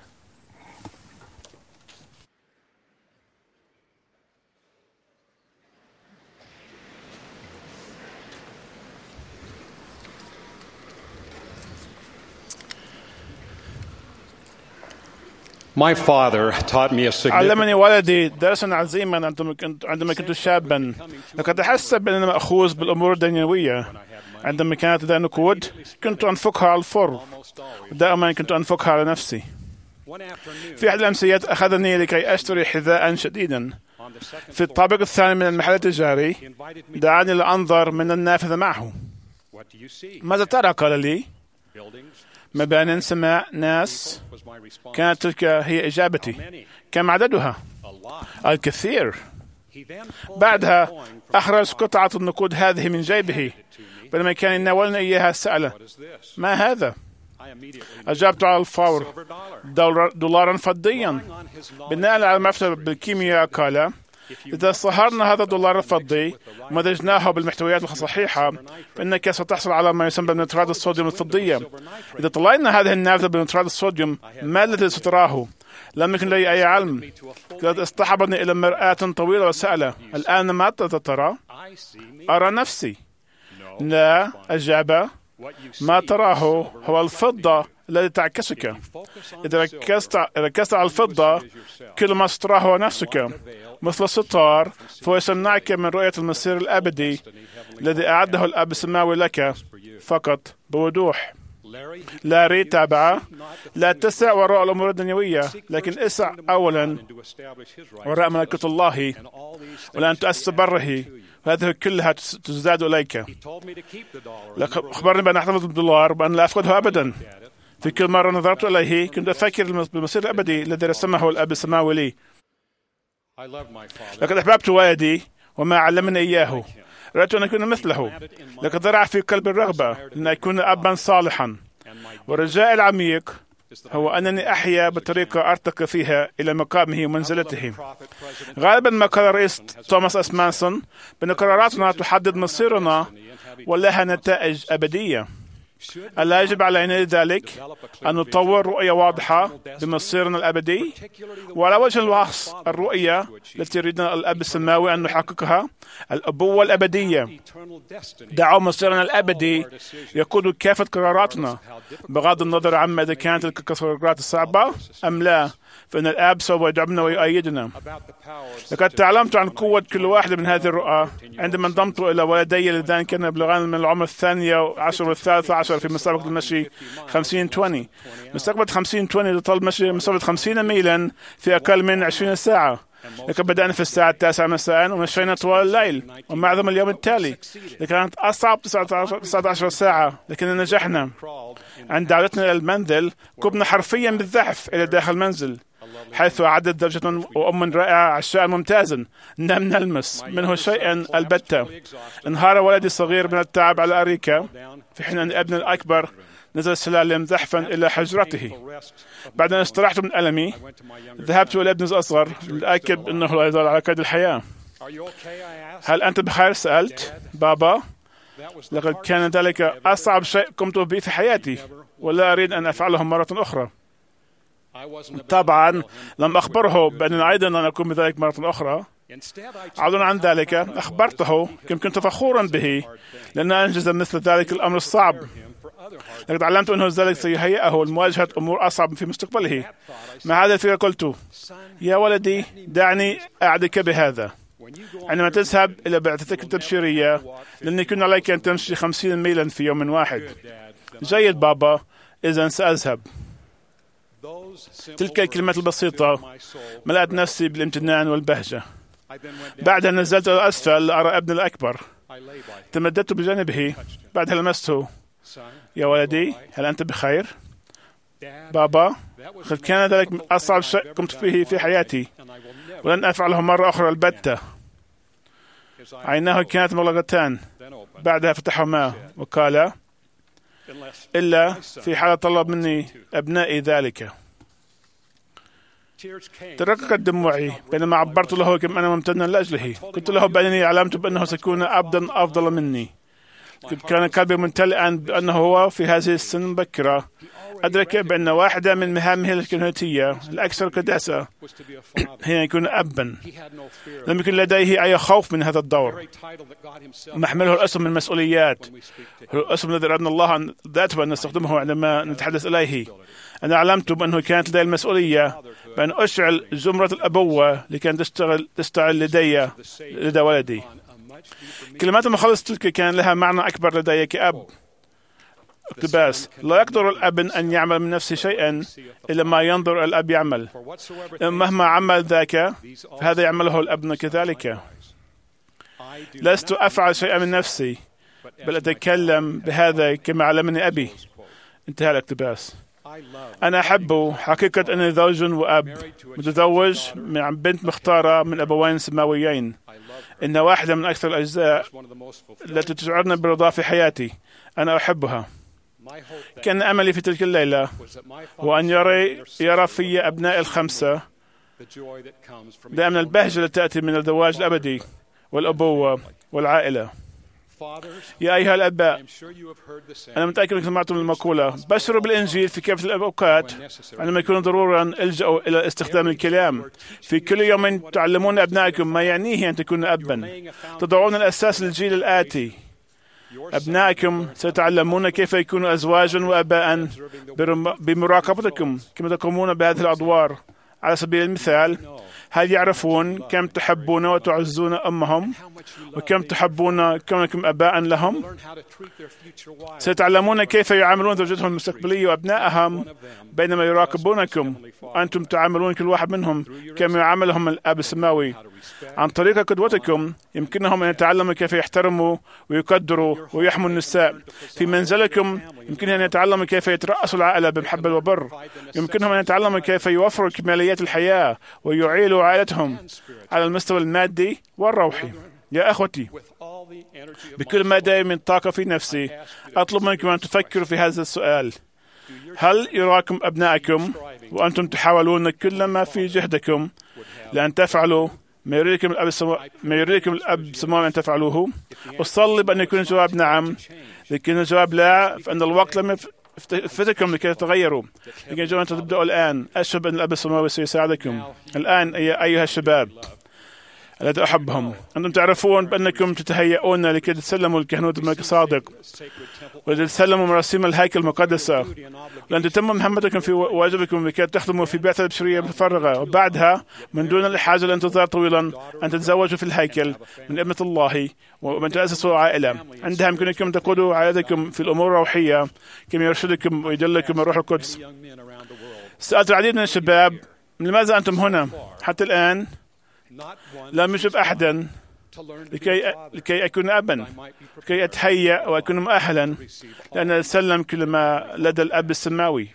My father taught me a significant. علمني والدي درسا عظيما عندما كنت شابا. لقد أحس بأنني مأخوذ بالأمور الدنيوية. عندما كانت لدي نقود كنت أنفقها على الفر، ودائما كنت أنفقها على نفسي. في أحد الأمسيات أخذني لكي أشتري حذاء شديدا. في الطابق الثاني من المحل التجاري دعاني لأنظر من النافذة معه. ماذا ترى؟ قال لي: مبانٍ، سماء، ناس. كانت تلك هي إجابتي. كم عددها؟ الكثير. بعدها أخرج قطعة النقود هذه من جيبه. بينما كان يناولني إياها سأله: ما هذا؟ أجبت على الفور: دولارا فضيا. بناء على معرفته بالكيمياء قال: إذا صهرنا هذا الدولار الفضي ومزجناه بالمحتويات الصحيحة فإنك ستحصل على ما يسمى بنترات الصوديوم الفضية. إذا طلعنا هذه النافذة بنترات الصوديوم، ما الذي ستراه؟ لم يكن لي أي علم. قد اصطحبني إلى مرآة طويلة وسأله: الآن ماذا ترى؟ أرى نفسي. لا، أجاب: ما تراه هو الفضة الذي تعكسك. إذا ركزت, ركزت على الفضة، كل ما ستراه هو نفسك مثل الستار، فهو يمنعك من رؤية المصير الأبدي الذي أعده الأب السماوي لك فقط بوضوح. لاري تابعه: لا تسع وراء الأمور الدنيوية، لكن اسع أولا وراء ملكوت الله ولأن تؤسس بره، هذه كلها تزداد إليك. أخبرني بأن أحتفظ بالدولار وأن لا أفقده أبدا. في كل مرة نظرت إليه كنت أفكر بالمصير الأبدي الذي رسمه الأب السماوي لي. لقد أحببت والدي وما علمني إياه، رأيت أن أكون مثله. لقد زرع في قلبي الرغبة أن أكون أبا صالحا، والرجاء العميق هو أنني أحيا بطريقة أرتقي فيها إلى مقامه ومنزلته. غالبا ما قال الرئيس توماس أسمانسون بأن قراراتنا تحدد مصيرنا ولها نتائج أبدية. ألا يجب علينا لذلك أن نطور رؤية واضحة بمصيرنا الأبدي، وعلى وجه الوصف الرؤية التي يريدنا الأب السماوي أن نحققها الأبوة الأبدية. دعوا مصيرنا الأبدي يقود كافة قراراتنا بغض النظر عما إذا كانت تلك القرارات صعبة أم لا، فإن الآب سوف يدعمنا ويؤيدنا. لقد تعلمت عن قوة كل واحدة من هذه الرؤى عندما انضمت إلى والدي اللذان كان يبلغان من العمر الثانية عشر والثالثة عشر في مسابقة المشي خمسين عشرين. مسابقة خمسين عشرين تطلب مشي مسافة خمسين ميلا في أقل من عشرين ساعة. لقد بدأنا في الساعة التاسعة مساء ومشينا طوال الليل ومعظم اليوم التالي. كانت أصعب تسعة عشر ساعة، لكن نجحنا. عند عودتنا إلى المنزل قمنا حرفيا بالزحف إلى داخل المنزل، حيث أعدت زوجة وأم رائعة عشاء ممتازا لم نلمس منه شيئا البتة. انهار ولدي الصغير من التعب على الأريكة، في حين أن ابني الأكبر نزل السلالم زحفا إلى حجرته. بعد أن استرحت من ألمي ذهبت إلى ابني الأصغر لأتأكد أنه لا يزال على قيد الحياة. هل أنت بخير؟ سألت. بابا، لقد كان ذلك أصعب شيء قمت به في حياتي ولا أريد أن أفعله مرة أخرى. طبعا لم أخبره بأنني أيضا أن أقوم بذلك مرة أخرى. عوضا عن ذلك أخبرته كم كنت فخورا به لأن أنجز مثل ذلك الأمر الصعب. لقد علمت أنه ذلك سيهيئه لمواجهة أمور أصعب في مستقبله. مع هذا الفكرة قلت: يا ولدي، دعني أعدك بهذا. عندما تذهب إلى بعثتك التبشيرية لن يكون عليك أن تمشي خمسين ميلا في يوم واحد. جيد بابا، إذن سأذهب. تلك الكلمات البسيطة ملأت نفسي بالامتنان والبهجة. بعدها نزلت إلى أسفل لأرى ابني الأكبر. تمددت بجانبه، بعدها لمسته. يا ولدي، هل أنت بخير؟ بابا، قد كان ذلك أصعب شيء قمت به في حياتي ولن أفعله مرة أخرى البتة. عيناه كانت مغلقتان، بعدها فتحهما وقال: إلا في حال طلب مني أبنائي ذلك. ترققت دموعي بينما عبرت له كم أنا ممتنا لأجله. قلت له بأنني علمت بأنه سيكون أبدا أفضل مني. كان قلبي ممتلئا بأنه هو في هذه السن المبكرة أدرك بأن واحدة من مهامه الكهنوتية الأكثر قداسة هي أن يكون أبا. لم يكن لديه أي خوف من هذا الدور. محمله الاسم من مسؤوليات، هو الاسم الذي أردنا الله ذاته أن نستخدمه عندما نتحدث إليه. أنا علمت بأنه كانت لدي المسؤولية بأن أشعل زمرة الأبوة لكي تشتغل تشتغل لدي لدى ولدي. كلمات المخلص تلك كان لها معنى أكبر لدي كأب. اقتباس: لا يقدر الأب أن يعمل من نفسه شيئا إلا ما ينظر الأب يعمل. مهما عمل ذاك فهذا يعمله الأب كذلك. لست أفعل شيئا من نفسي بل أتكلم بهذا كما علمني أبي. انتهى الاقتباس. أنا أحب حقيقة أني زوج وأب متزوج من بنت مختارة من أبوين سماويين. إن واحدة من أكثر الأجزاء التي تشعرني بالرضا في حياتي. أنا أحبها. كان أملي في تلك الليلة هو أن يرى يرى في أبناء الخمسة دائما البهجة التي تأتي من الزواج الأبدي والأبوة والعائلة. يا أيها الآباء، أنا متأكد أنكم سمعتم المقولة: بشروا بالإنجيل في كافة الأوقات. عندما يكون ضرورا الجأوا إلى استخدام الكلام. في كل يوم تعلمون أبنائكم ما يعنيه أن تكون أبا. تضعون الأساس للجيل الآتي. أبنائكم سيتعلمون كيف يكونوا أزواجا وأباء بمراقبتكم كما تقومون بهذه الأدوار. على سبيل المثال، هل يعرفون كم تحبون وتعزون أمهم وكم تحبون كونكم أباء لهم؟ سيتعلمون كيف يعاملون زوجتهم المستقبلية وأبنائهم بينما يراقبونكم وأنتم تعاملون كل واحد منهم كما يعاملهم الأب السماوي. عن طريق قدوتكم يمكنهم أن يتعلموا كيف يحترموا ويقدروا ويحموا النساء. في منزلكم يمكنهم أن يتعلموا كيف يترأسوا العائلة بمحبة وبر. يمكنهم أن يتعلموا كيف يوفروا كماليات الحياة ويعيلوا عائلتهم على المستوى المادي والروحي. يا أخوتي، بكل ما دائم من طاقة في نفسي أطلب منكم أن تفكروا في هذا السؤال: هل يراكم أبنائكم وأنتم تحاولون كل ما في جهدكم لأن تفعلوا ما يريدكم الأب السماوي ما يريدكم الأب السماوي أن تفعلوه؟ أصلي بأن يكون الجواب نعم. لكن الجواب لا، فإن الوقت لم يفتكم لكي تتغيروا. لكن يجب أن تبدأوا الآن. أشهد أن الأب السماوي سيساعدكم الآن أيها الشباب الذين أحبهم. أنتم تعرفون بأنكم تتهيئون لكي تسلموا الكهنوت الملك الصادق ولتسلموا مراسيم الهيكل المقدسة، لأن تتم مهمتكم في واجبكم لكي تخدموا في بعثة البشرية المتفرغة، وبعدها من دون الحاجة لانتظار طويلا أن تتزوجوا في الهيكل من ابنة الله ومن تأسسوا عائلة. عندها يمكنكم تقودوا عائلتكم في الأمور الروحية كما يرشدكم ويدلكم الروح القدس. سألت العديد من الشباب: لماذا أنتم هنا؟ حتى الآن لم يجب أحدا لكي لكي أكون أبا، لكي أتهيأ وأكون مؤهلا لأن أتسلم كل ما لدى الأب السماوي.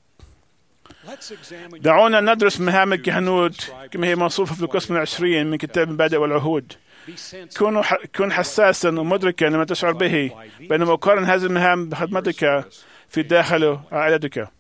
دعونا ندرس مهام الكهنوت كما هي موصوفة في القسم العشرين من كتاب المبادئ والعهود. كن كن حساسا ومدركا لما تشعر به بينما أقارن هذه المهام بخدمتك في داخل عائلتك.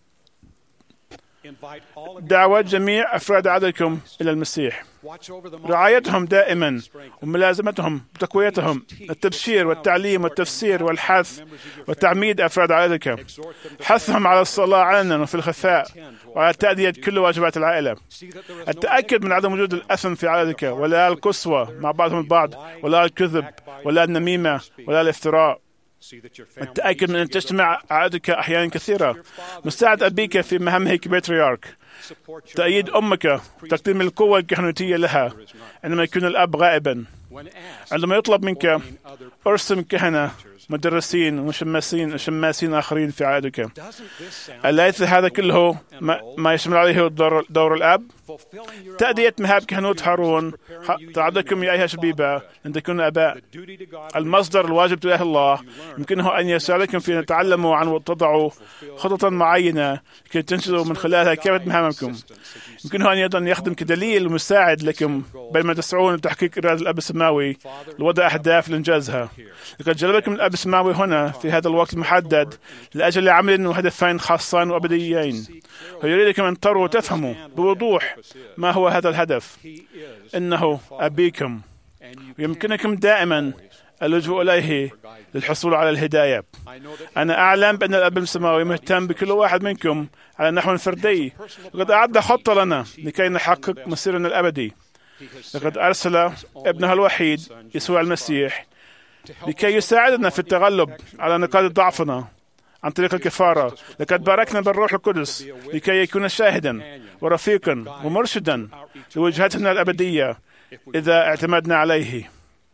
دعوة جميع أفراد عائلتكم إلى المسيح، رعايتهم دائما وملازمتهم وتقويتهم، التبشير والتعليم والتفسير والحث وتعميد أفراد عائلتك، حثهم على الصلاة علنا وفي الخفاء وعلى تأدية كل واجبات العائلة. التأكد من عدم وجود الأثم في عائلتك ولا القسوة مع بعضهم البعض ولا الكذب ولا النميمة ولا الافتراء. التأكد من أن تجتمع عائلتك أحيانا كثيرة، مساعد أبيك في مهامه كباتريارك، تأييد أمك، تقديم القوة الكهنوتية لها عندما يكون الأب غائبا. عندما يطلب منك أرسم كهنة مدرسين وشماسين وشماسين آخرين في عائلتك، أليس هذا كله ما, ما يشمل عليه دور, دور الأب؟ تأدية مهاب كهنوت هارون تعدكم يا أيها شبيبة أن تكونوا أباء. المصدر الواجب تجاه الله يمكنه أن يساعدكم في أن تتعلموا عن وتضعوا خططا معينة لكي تنشروا من خلالها كافة مهامكم. يمكنه أن أيضا يخدم كدليل ومساعد لكم بينما تسعون لتحقيق إرادة الأب السماوي لوضع أهداف لإنجازها. لقد جلبكم الأب السماوي هنا في هذا الوقت المحدد لأجل عمل وهدفين خاصين وأبديين، ويريدكم أن تروا وتفهموا بوضوح ما هو هذا الهدف. إنه أبيكم، ويمكنكم دائما اللجوء إليه للحصول على الهداية. أنا أعلم بأن الأب السماوي مهتم بكل واحد منكم على نحو فردي، وقد أعد خطة لنا لكي نحقق مصيرنا الأبدي. لقد أرسل ابنه الوحيد يسوع المسيح لكي يساعدنا في التغلب على نقاط ضعفنا عن طريق الكفارة. لقد باركنا بالروح القدس لكي يكون شاهدا ورفيقا ومرشدا لوجهتنا الأبدية إذا اعتمدنا عليه.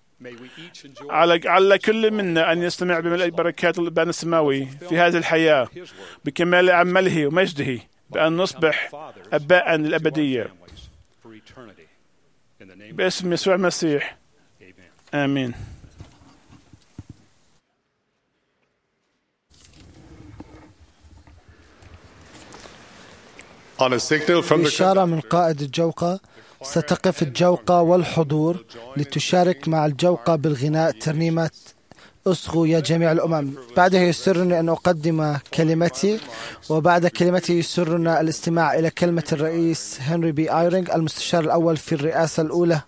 على على كل منا أن يستمع بملء بركات الأب السماوي في هذه الحياة بكمال عمله ومجده، بأن نصبح أباء للأبدية باسم يسوع المسيح، آمين. إشارة من قائد الجوقة، ستقف الجوقة والحضور لتشارك مع الجوقة بالغناء ترنيمة أصغوا يا جميع الأمم. بعدها يسرني أن أقدم كلمتي، وبعد كلمتي يسرنا الاستماع إلى كلمة الرئيس هنري بي آيرينغ المستشار الأول في الرئاسة الأولى.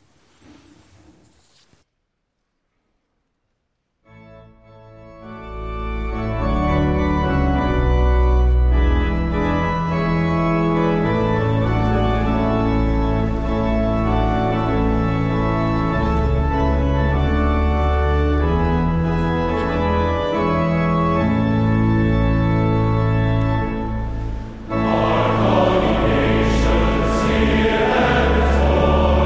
Our holy nations, hear and fall.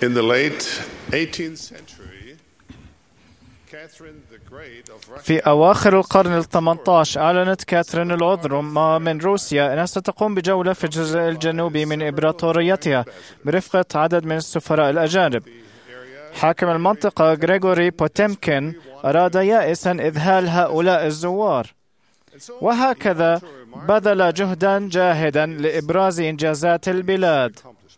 In the late eighteenth century, Catherine the Great of Russia في أواخر القرن الثامن عشر أعلنت كاثرين العظمى من روسيا أنها ستقوم بجولة في الجزء الجنوبي من إمبراطوريتها برفقة عدد من السفراء الأجانب. حاكم المنطقة غريغوري بوتيمكين أراد يائسا إذهال هؤلاء الزوار، وهكذا بذل جهدا جاهدا لإبراز إنجازات البلاد.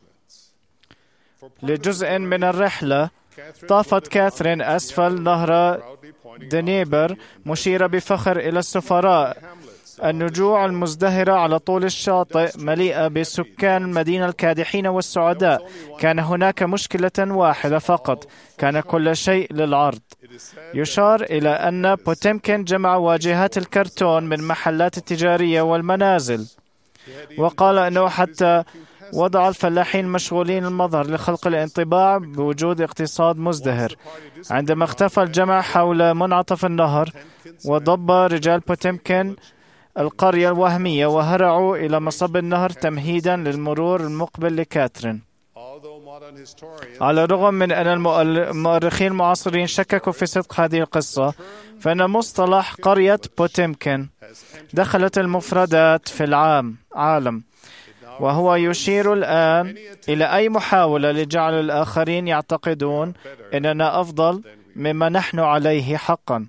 لجزء من الرحلة طافت كاثرين أسفل نهر دنيبر مشيرة بفخر إلى السفراء. النجوع المزدهرة على طول الشاطئ مليئة بسكان المدينة الكادحين والسعداء. كان هناك مشكلة واحدة فقط، كان كل شيء للعرض. يشار إلى أن بوتيمكين جمع واجهات الكرتون من محلات التجارية والمنازل، وقال أنه حتى وضع الفلاحين مشغولين المظهر لخلق الانطباع بوجود اقتصاد مزدهر. عندما اختفى الجمع حول منعطف النهر، وضب رجال بوتيمكين القرية الوهمية وهرعوا إلى مصب النهر تمهيدا للمرور المقبل لكاثرين. على الرغم من أن المؤرخين المعاصرين شككوا في صدق هذه القصة، فإن مصطلح قرية بوتيمكين دخلت المفردات في العام عالم، وهو يشير الآن إلى أي محاولة لجعل الآخرين يعتقدون أننا أفضل مما نحن عليه حقا.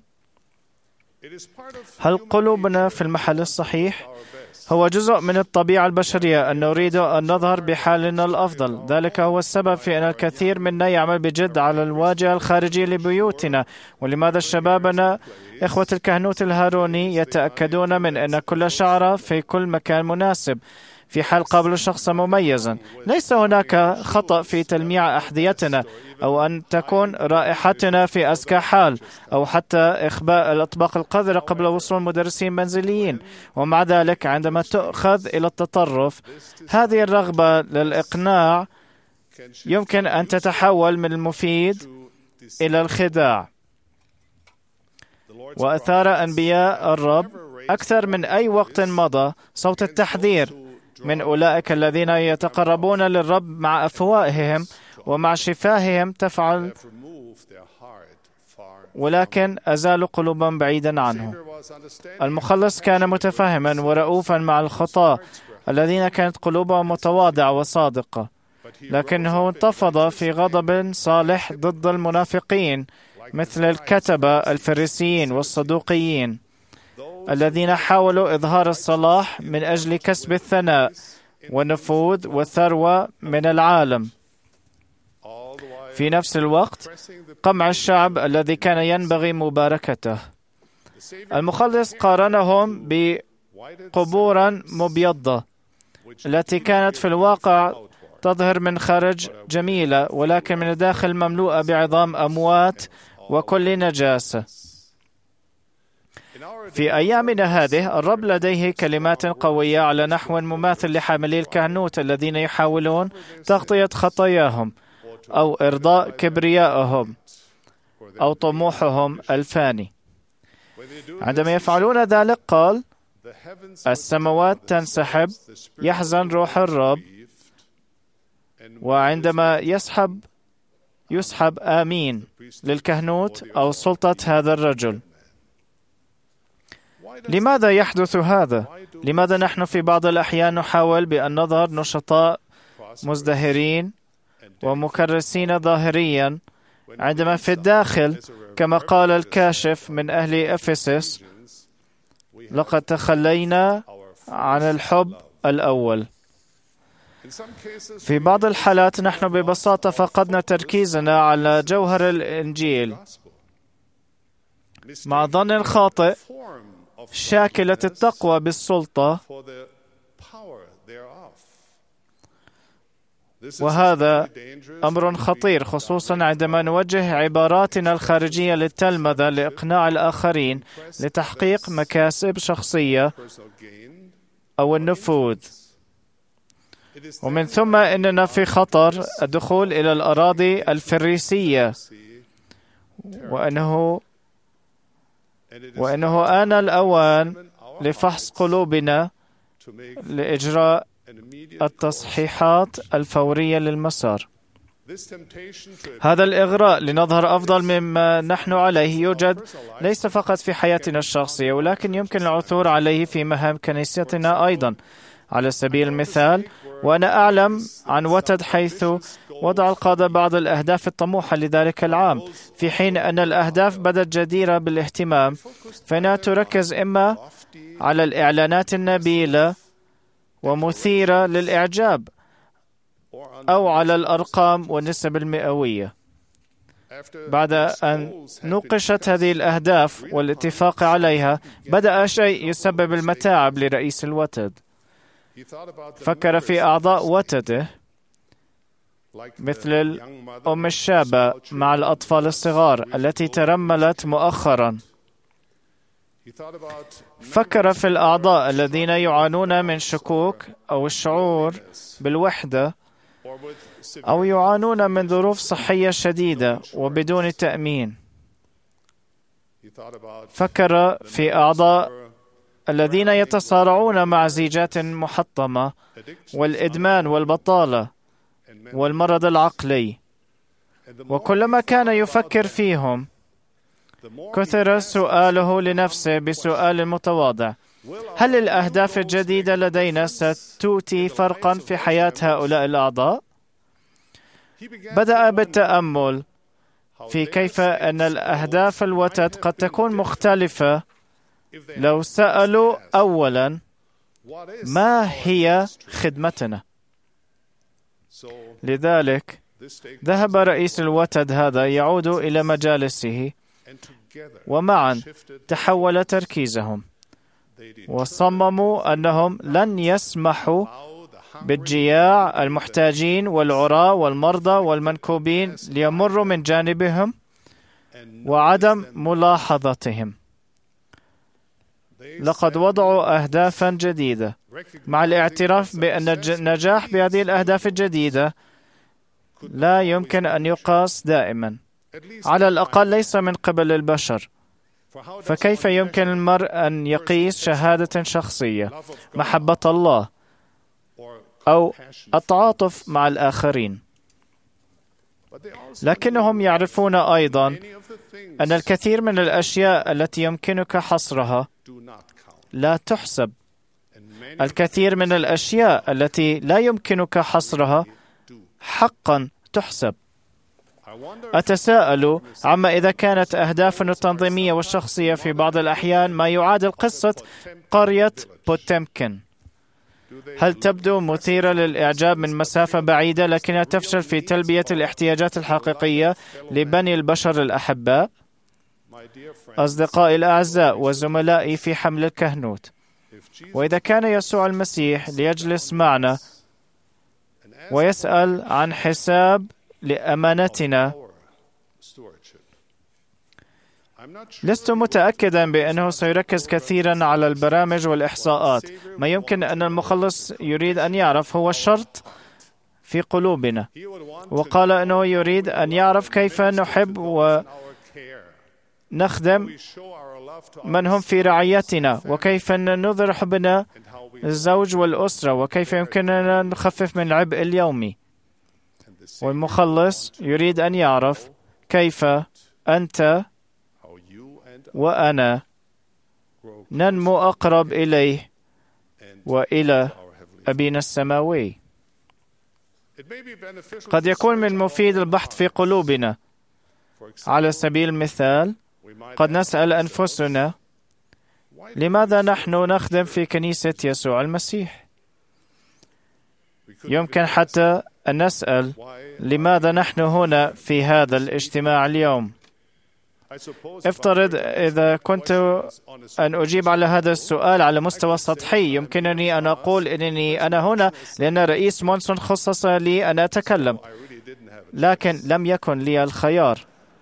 هل قلوبنا في المحل الصحيح؟ هو جزء من الطبيعة البشرية أن نريد أن نظهر بحالنا الأفضل. ذلك هو السبب في أن الكثير منا يعمل بجد على الواجهة الخارجية لبيوتنا. ولماذا شبابنا إخوة الكهنوت الهاروني يتأكدون من أن كل شعرة في كل مكان مناسب في حال قابلوا شخصا مميزا؟ ليس هناك خطأ في تلميع أحذيتنا أو أن تكون رائحتنا في أزكى حال أو حتى إخباء الأطباق القذرة قبل وصول مدرسين منزليين. ومع ذلك عندما تؤخذ إلى التطرف، هذه الرغبة للإقناع يمكن أن تتحول من المفيد إلى الخداع. وأثار أنبياء الرب أكثر من أي وقت مضى صوت التحذير من أولئك الذين يتقربون للرب مع أفواههم ومع شفاههم تفعل، ولكن أزالوا قلوبا بعيدا عنه. المخلص كان متفهما ورؤوفا مع الخطاة الذين كانت قلوبهم متواضعة وصادقة، لكنه انتفض في غضب صالح ضد المنافقين مثل الكتبة الفريسيين والصدوقيين الذين حاولوا إظهار الصلاح من أجل كسب الثناء والنفوذ والثروة من العالم، في نفس الوقت قمع الشعب الذي كان ينبغي مباركته. المخلص قارنهم بقبورا مبيضة التي كانت في الواقع تظهر من خارج جميلة، ولكن من الداخل مملوءة بعظام أموات وكل نجاسة. في أيامنا هذه الرب لديه كلمات قوية على نحو مماثل لحاملي الكهنوت الذين يحاولون تغطية خطاياهم أو إرضاء كبريائهم أو طموحهم الفاني. عندما يفعلون ذلك قال: السماوات تنسحب، يحزن روح الرب، وعندما يسحب يسحب آمين للكهنوت أو سلطة هذا الرجل. لماذا يحدث هذا؟ لماذا نحن في بعض الأحيان نحاول بأن نظهر نشطاء مزدهرين ومكرسين ظاهريا، عندما في الداخل كما قال الكاشف من أهل أفسس لقد تخلينا عن الحب الأول؟ في بعض الحالات نحن ببساطة فقدنا تركيزنا على جوهر الإنجيل مع ظن خاطئ شاكلة التقوى بالسلطة، وهذا أمر خطير خصوصا عندما نوجه عباراتنا الخارجية للتلمذة لإقناع الآخرين لتحقيق مكاسب شخصية أو النفوذ. ومن ثم إننا في خطر الدخول إلى الأراضي الفريسية، وأنه وأنه آن الأوان لفحص قلوبنا لإجراء التصحيحات الفورية للمسار. هذا الإغراء لنظهر أفضل مما نحن عليه يوجد ليس فقط في حياتنا الشخصية، ولكن يمكن العثور عليه في مهام كنيستنا أيضا. على سبيل المثال، وأنا أعلم عن وتد حيث وضع القادة بعض الأهداف الطموحة لذلك العام، في حين أن الأهداف بدت جديرة بالاهتمام، فإنها تركز إما على الإعلانات النبيلة ومثيرة للإعجاب أو على الأرقام والنسب المئوية. بعد أن نوقشت هذه الأهداف والاتفاق عليها، بدأ شيء يسبب المتاعب لرئيس الوتد. فكر في أعضاء وتده مثل الأم الشابة مع الأطفال الصغار التي ترملت مؤخرا. فكر في الأعضاء الذين يعانون من شكوك أو الشعور بالوحدة أو يعانون من ظروف صحية شديدة وبدون تأمين. فكر في أعضاء الذين يتصارعون مع زيجات محطمة والإدمان والبطالة والمرض العقلي. وكلما كان يفكر فيهم، كثر سؤاله لنفسه بسؤال متواضع: هل الأهداف الجديدة لدينا ستؤتي فرقا في حياة هؤلاء الأعضاء؟ بدأ بالتأمل في كيف أن الأهداف الوتد قد تكون مختلفة لو سألوا أولا: ما هي خدمتنا؟ لذلك ذهب رئيس الوتد هذا يعود إلى مجالسه، ومعا تحول تركيزهم، وصمموا أنهم لن يسمحوا بالجياع المحتاجين والعراة والمرضى والمنكوبين ليمروا من جانبهم وعدم ملاحظتهم. لقد وضعوا أهدافا جديدة، مع الاعتراف بأن النجاح بهذه الأهداف الجديدة لا يمكن أن يقاس دائما، على الأقل ليس من قبل البشر. فكيف يمكن المرء أن يقيس شهادة شخصية، محبة الله، أو التعاطف مع الآخرين؟ لكنهم يعرفون أيضا أن الكثير من الأشياء التي يمكنك حصرها لا تحسب. الكثير من الأشياء التي لا يمكنك حصرها حقا تحسب. أتساءل عما إذا كانت أهدافنا التنظيمية والشخصية في بعض الأحيان ما يعادل قصة قرية بوتمكن. هل تبدو مثيرة للإعجاب من مسافة بعيدة، لكنها تفشل في تلبية الاحتياجات الحقيقية لبني البشر الأحباء؟ أصدقائي الأعزاء وزملائي في حمل الكهنوت، وإذا كان يسوع المسيح ليجلس معنا ويسأل عن حساب لأمانتنا، لست متأكدا بأنه سيركز كثيرا على البرامج والإحصاءات. ما يمكن أن المخلص يريد أن يعرف هو الشرط في قلوبنا، وقال أنه يريد أن يعرف كيف نحب ونخدم من هم في رعايتنا، وكيف نظهر حبنا للزوج والأسرة، وكيف يمكننا نخفف من العبء اليومي. والمخلص يريد أن يعرف كيف أنت وأنا ننمو أقرب إليه وإلى أبينا السماوي. قد يكون من مفيد البحث في قلوبنا. على سبيل المثال، قد نسأل أنفسنا: لماذا نحن نخدم في كنيسة يسوع المسيح؟ يمكن حتى أن نسأل: لماذا نحن هنا في هذا الاجتماع اليوم؟ افترض إذا كنت أن أجيب على هذا السؤال على مستوى سطحي، يمكنني أن أقول إنني أنا هنا لأن رئيس مونسون خصص لي أن أتكلم، لكن لم يكن لي الخيار.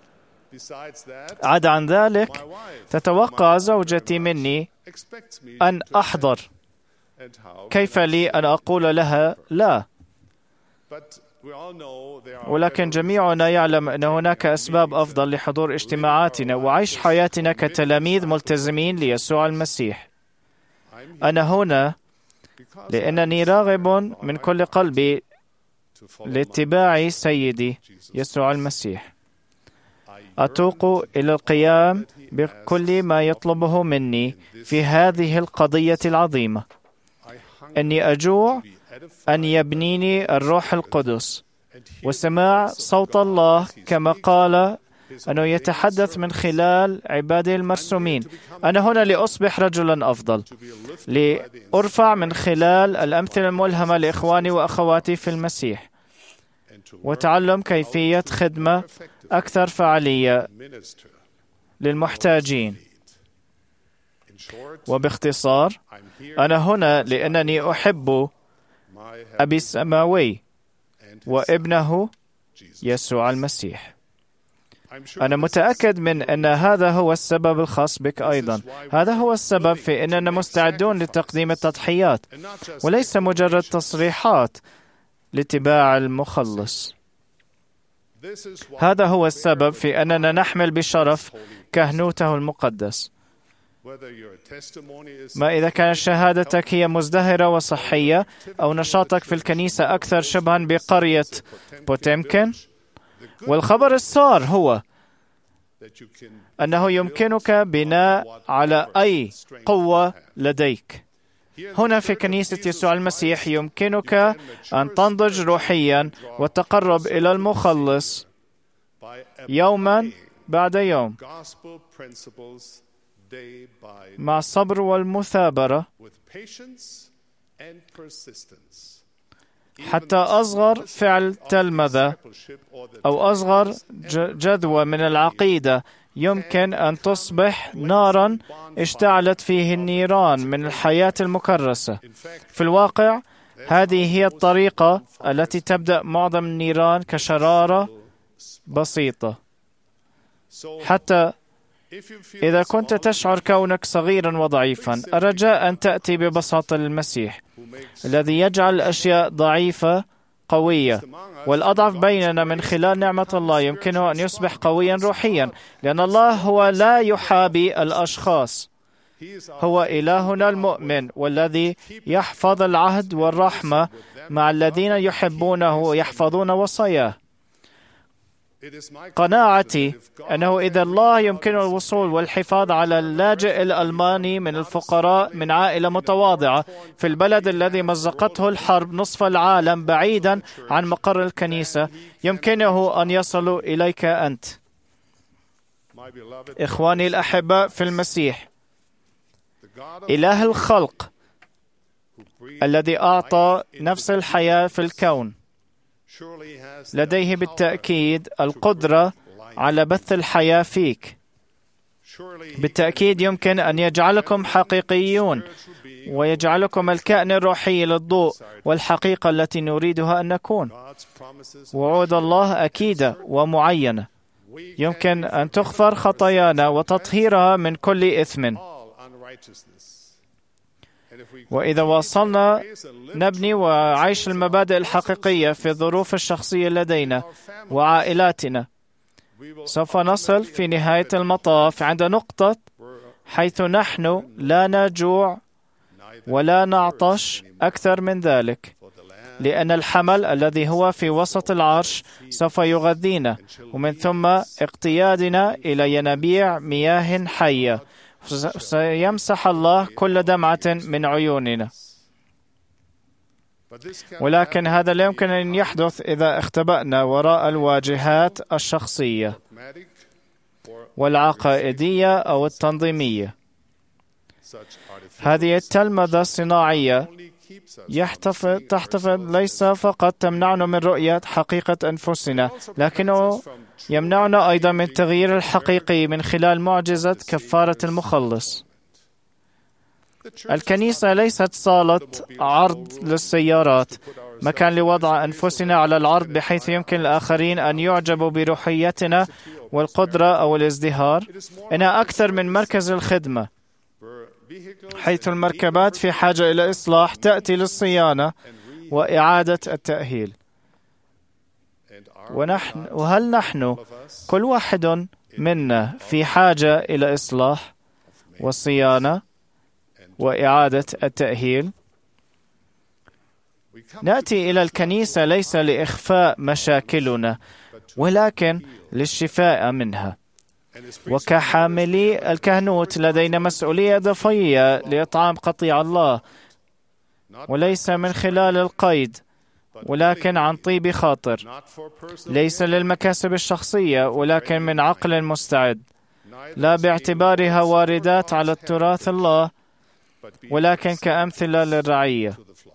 عدا عن ذلك، تتوقع زوجتي مني أن أحضر. كيف لي أن أقول لها لا؟ ولكن جميعنا يعلم أن هناك أسباب أفضل لحضور اجتماعاتنا وعيش حياتنا كتلاميذ ملتزمين ليسوع المسيح. أنا هنا لأنني راغب من كل قلبي لاتباع سيدي يسوع المسيح. أتوق إلى القيام بكل ما يطلبه مني في هذه القضية العظيمة. إني أجوع أن يبنيني الروح القدس وسماع صوت الله كما قال أنه يتحدث من خلال عباده المرسومين. أنا هنا لأصبح رجلا أفضل، لأرفع من خلال الأمثلة الملهمة لإخواني وأخواتي في المسيح، وتعلم كيفية خدمة أكثر فعالية للمحتاجين. وباختصار، أنا هنا لأنني أحب أبي السماوي وابنه يسوع المسيح. أنا متأكد من أن هذا هو السبب الخاص بك أيضا. هذا هو السبب في أننا مستعدون لتقديم التضحيات، وليس مجرد تصريحات لاتباع المخلص. هذا هو السبب في أننا نحمل بشرف كهنوته المقدس. ما إذا كانت شهادتك هي مزدهرة وصحية، أو نشاطك في الكنيسة أكثر شبها بقرية بوتيمكن، والخبر السار هو أنه يمكنك بناء على أي قوة لديك. هنا في كنيسة يسوع المسيح يمكنك أن تنضج روحيا وتقرب إلى المخلص يوما بعد يوم مع الصبر والمثابرة، حتى أصغر فعل تلمذة أو أصغر جذوة من العقيدة يمكن أن تصبح نارا اشتعلت فيه النيران من الحياة المكرسة. في الواقع، هذه هي الطريقة التي تبدأ معظم النيران كشرارة بسيطة. حتى إذا كنت تشعر كونك صغيرا وضعيفا، الرجاء أن تأتي ببساطة للمسيح الذي يجعل الأشياء ضعيفة قوية، والأضعف بيننا من خلال نعمة الله يمكنه أن يصبح قويا روحيا، لأن الله هو لا يحابي الأشخاص. هو إلهنا المؤمن والذي يحفظ العهد والرحمة مع الذين يحبونه ويحفظون وصاياه. قناعتي أنه إذا الله يمكنه الوصول والحفاظ على اللاجئ الألماني من الفقراء من عائلة متواضعة في البلد الذي مزقته الحرب نصف العالم بعيدا عن مقر الكنيسة، يمكنه أن يصل إليك أنت. إخواني الأحباء في المسيح، إله الخلق الذي أعطى نفس الحياة في الكون لديه بالتأكيد القدرة على بث الحياة فيك. بالتأكيد يمكن أن يجعلكم حقيقيون ويجعلكم الكائن الروحي للضوء والحقيقة التي نريدها أن نكون. وعود الله أكيدة ومعينة. يمكن أن تغفر خطايانا وتطهيرها من كل إثم. وإذا وصلنا نبني وعيش المبادئ الحقيقية في الظروف الشخصية لدينا وعائلاتنا، سوف نصل في نهاية المطاف عند نقطة حيث نحن لا نجوع ولا نعطش أكثر من ذلك، لأن الحمل الذي هو في وسط العرش سوف يغذينا، ومن ثم اقتيادنا إلى ينابيع مياه حية. سيمسح الله كل دمعة من عيوننا. ولكن هذا لا يمكن أن يحدث إذا اختبأنا وراء الواجهات الشخصية والعقائدية أو التنظيمية. هذه التلمذة الصناعية يحتفظ تحتفظ ليس فقط تمنعنا من رؤية حقيقة أنفسنا، لكنه يمنعنا أيضا من التغيير الحقيقي من خلال معجزة كفارة المخلص. الكنيسة ليست صالة عرض للسيارات، مكان لوضع أنفسنا على العرض بحيث يمكن الآخرين أن يعجبوا بروحيتنا والقدرة أو الازدهار. إنها أكثر من مركز الخدمة، حيث المركبات في حاجة إلى إصلاح تأتي للصيانة وإعادة التأهيل. ونحن وهل نحن كل واحد منا في حاجة إلى إصلاح وصيانة وإعادة التأهيل؟ نأتي إلى الكنيسة ليس لإخفاء مشاكلنا ولكن للشفاء منها. وكحاملي الكهنوت لدينا مسؤولية إضافية لإطعام قطيع الله، وليس من خلال القيد ولكن عن طيب خاطر، ليس للمكاسب الشخصية ولكن من عقل مستعد، لا باعتبارها واردات على التراث الله ولكن كأمثلة للرعية.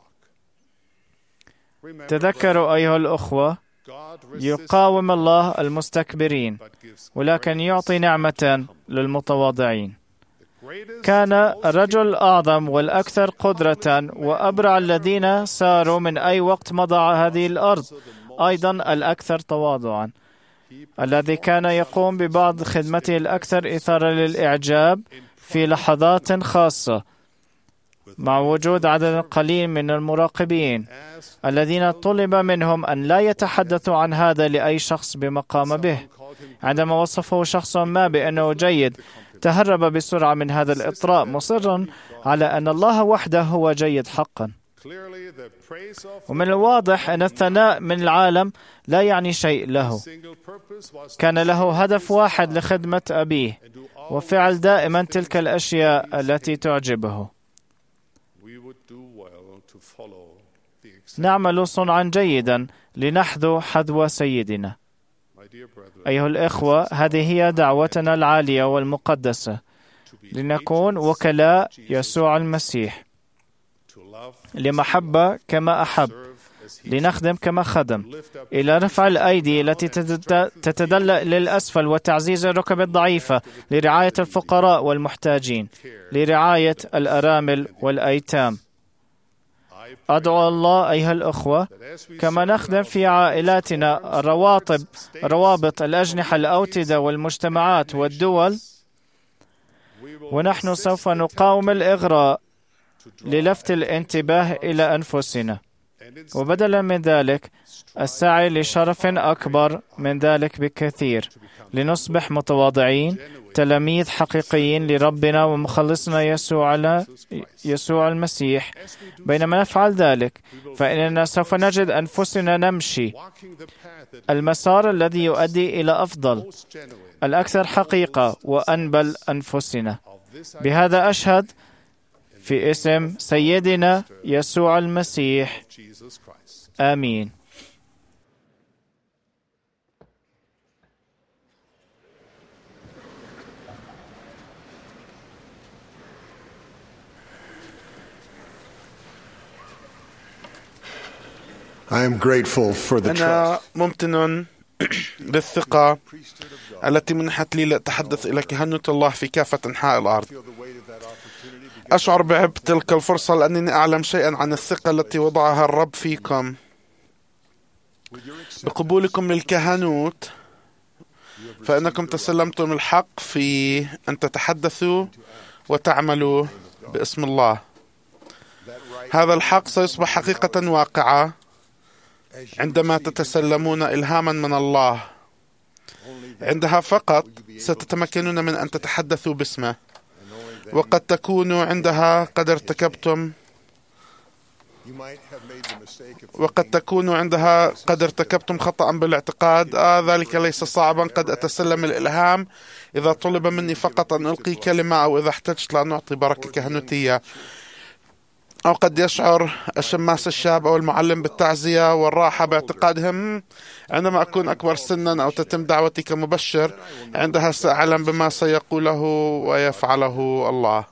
تذكروا أيها الأخوة، يقاوم الله المستكبرين ولكن يعطي نعمة للمتواضعين. كان الرجل الأعظم والأكثر قدرة وأبرع الذين ساروا من أي وقت مضى هذه الأرض أيضا الأكثر تواضعا، الذي كان يقوم ببعض خدمته الأكثر إثارة للإعجاب في لحظات خاصة مع وجود عدد قليل من المراقبين الذين طلب منهم أن لا يتحدثوا عن هذا لأي شخص بمقام به. عندما وصفه شخص ما بأنه جيد، تهرب بسرعة من هذا الإطراء مصرا على أن الله وحده هو جيد حقا. ومن الواضح أن الثناء من العالم لا يعني شيء له. كان له هدف واحد لخدمة أبيه وفعل دائما تلك الأشياء التي تعجبه. نعمل صنعا جيدا لنحذو حذو سيدنا. أيها الإخوة، هذه هي دعوتنا العالية والمقدسة، لنكون وكلاء يسوع المسيح، لمحبة كما أحب، لنخدم كما خدم، إلى رفع الأيدي التي تتدلى للأسفل وتعزيز الركب الضعيفة، لرعاية الفقراء والمحتاجين، لرعاية الأرامل والأيتام. أدعو الله أيها الأخوة، كما نخدم في عائلاتنا الرواتب روابط الأجنحة الأوتدة والمجتمعات والدول، ونحن سوف نقاوم الإغراء للفت الانتباه إلى أنفسنا، وبدلا من ذلك السعي لشرف أكبر من ذلك بكثير، لنصبح متواضعين، تلاميذ حقيقيين لربنا ومخلصنا يسوع يسوع المسيح. بينما نفعل ذلك فإننا سوف نجد أنفسنا نمشي المسار الذي يؤدي إلى أفضل، الأكثر حقيقة وأنبل أنفسنا. بهذا أشهد في اسم سيدنا يسوع المسيح، آمين. I am grateful for the أنا trust. ممتن للثقة التي منحت لي لأتحدث إلى كهنة الله في كافة أنحاء الأرض. أشعر بعبء تلك الفرصة لأنني أعلم شيئا عن الثقة التي وضعها الرب فيكم. بقبولكم للكهنوت فإنكم تسلمتم الحق في أن تتحدثوا وتعملوا باسم الله. هذا الحق سيصبح حقيقة واقعة عندما تتسلمون إلهاما من الله. عندها فقط ستتمكنون من أن تتحدثوا باسمه، وقد تكونوا عندها قد ارتكبتم وقد تكونوا عندها قد ارتكبتم خطأ بالاعتقاد آه ذلك ليس صعبا، قد أتسلم الإلهام إذا طلب مني فقط أن ألقي كلمة، أو إذا احتجت لأن أعطي بركة كهنوتية. أو قد يشعر الشماس الشاب أو المعلم بالتعزية والراحة باعتقادهم عندما أكون أكبر سنا أو تتم دعوتي كمبشر، عندها سأعلم بما سيقوله ويفعله الله.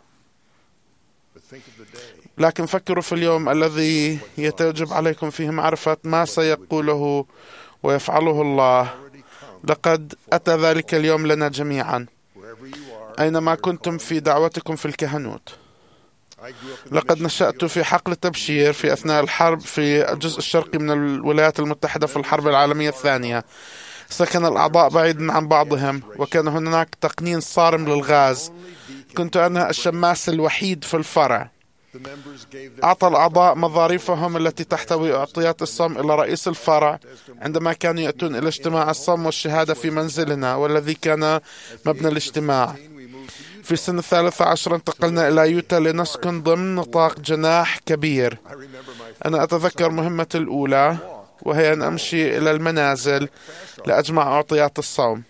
لكن فكروا في اليوم الذي يتوجب عليكم فيه معرفة ما سيقوله ويفعله الله. لقد أتى ذلك اليوم لنا جميعا أينما كنتم في دعوتكم في الكهنوت. لقد نشأت في حقل تبشير في أثناء الحرب في الجزء الشرقي من الولايات المتحدة في الحرب العالمية الثانية. سكن الأعضاء بعيدا عن بعضهم، وكان هناك تقنين صارم للغاز. كنت أنا الشماس الوحيد في الفرع. أعطى الأعضاء مظاريفهم التي تحتوي أعطيات الصم إلى رئيس الفرع عندما كانوا يأتون إلى اجتماع الصم والشهادة في منزلنا، والذي كان مبنى الاجتماع. في سنة الثالثة عشر انتقلنا إلى يوتا لنسكن ضمن نطاق جناح كبير. أنا أتذكر مهمتي الأولى وهي أن أمشي إلى المنازل لأجمع أعطيات الصوم.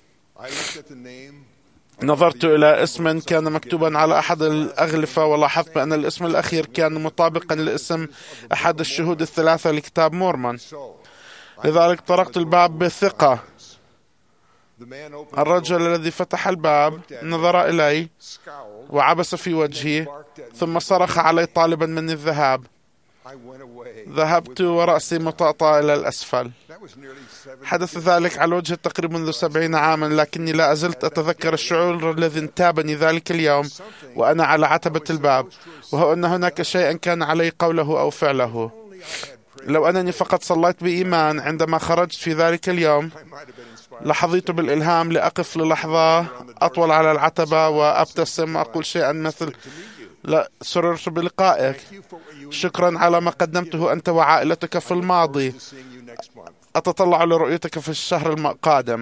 نظرت إلى اسم كان مكتوبا على أحد الأغلفة ولاحظت بأن الاسم الأخير كان مطابقا لاسم أحد الشهود الثلاثة لكتاب مورمون. لذلك طرقت الباب بثقة. الرجل الذي فتح الباب نظر إلي وعبس في وجهي ثم صرخ علي طالبا مني الذهاب. ذهبت ورأسي مطأطأ إلى الأسفل. حدث ذلك على وجه تقريبا منذ سبعين عاما، لكني لا أزلت أتذكر الشعور الذي انتابني ذلك اليوم وأنا على عتبة الباب، وهو أن هناك شيئا كان علي قوله أو فعله. لو أنني فقط صليت بإيمان عندما خرجت في ذلك اليوم لحظيت بالإلهام لأقف للحظة أطول على العتبة وأبتسم وأقول شيئا مثل: لا، سررت بلقائك، شكرا على ما قدمته أنت وعائلتك في الماضي، أتطلع لرؤيتك في الشهر القادم.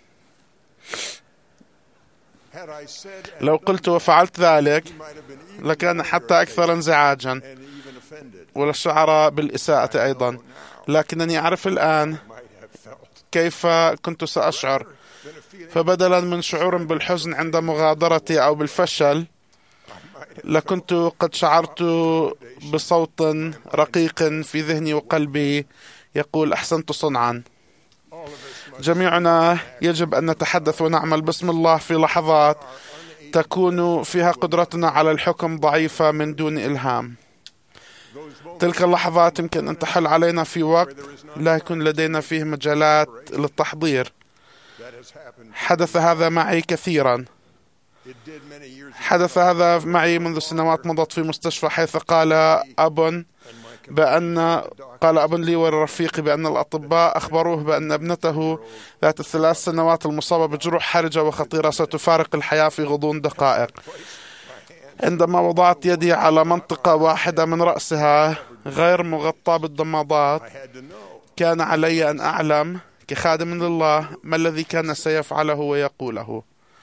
لو قلت وفعلت ذلك لكان حتى أكثر انزعاجا ولشعر بالإساءة أيضا، لكنني أعرف الآن كيف كنت سأشعر. فبدلا من شعور بالحزن عند مغادرتي أو بالفشل لكنت قد شعرت بصوت رقيق في ذهني وقلبي يقول: أحسنت صنعا. جميعنا يجب أن نتحدث ونعمل باسم الله في لحظات تكون فيها قدرتنا على الحكم ضعيفة من دون إلهام. تلك اللحظات يمكن أن تحل علينا في وقت لا يكون لدينا فيه مجالات للتحضير. حدث هذا معي كثيرا. حدث هذا معي منذ سنوات مضت في مستشفى، حيث قال أب بأن قال أب لي ورفيقي بأن الأطباء أخبروه بأن ابنته ذات الثلاث سنوات المصابة بجروح حرجة وخطيرة ستفارق الحياة في غضون دقائق. عندما وضعت يدي على منطقة واحدة من رأسها غير مغطاة بالضمادات كان علي أن أعلم كخادم لله ما الذي كان سيفعله ويقوله.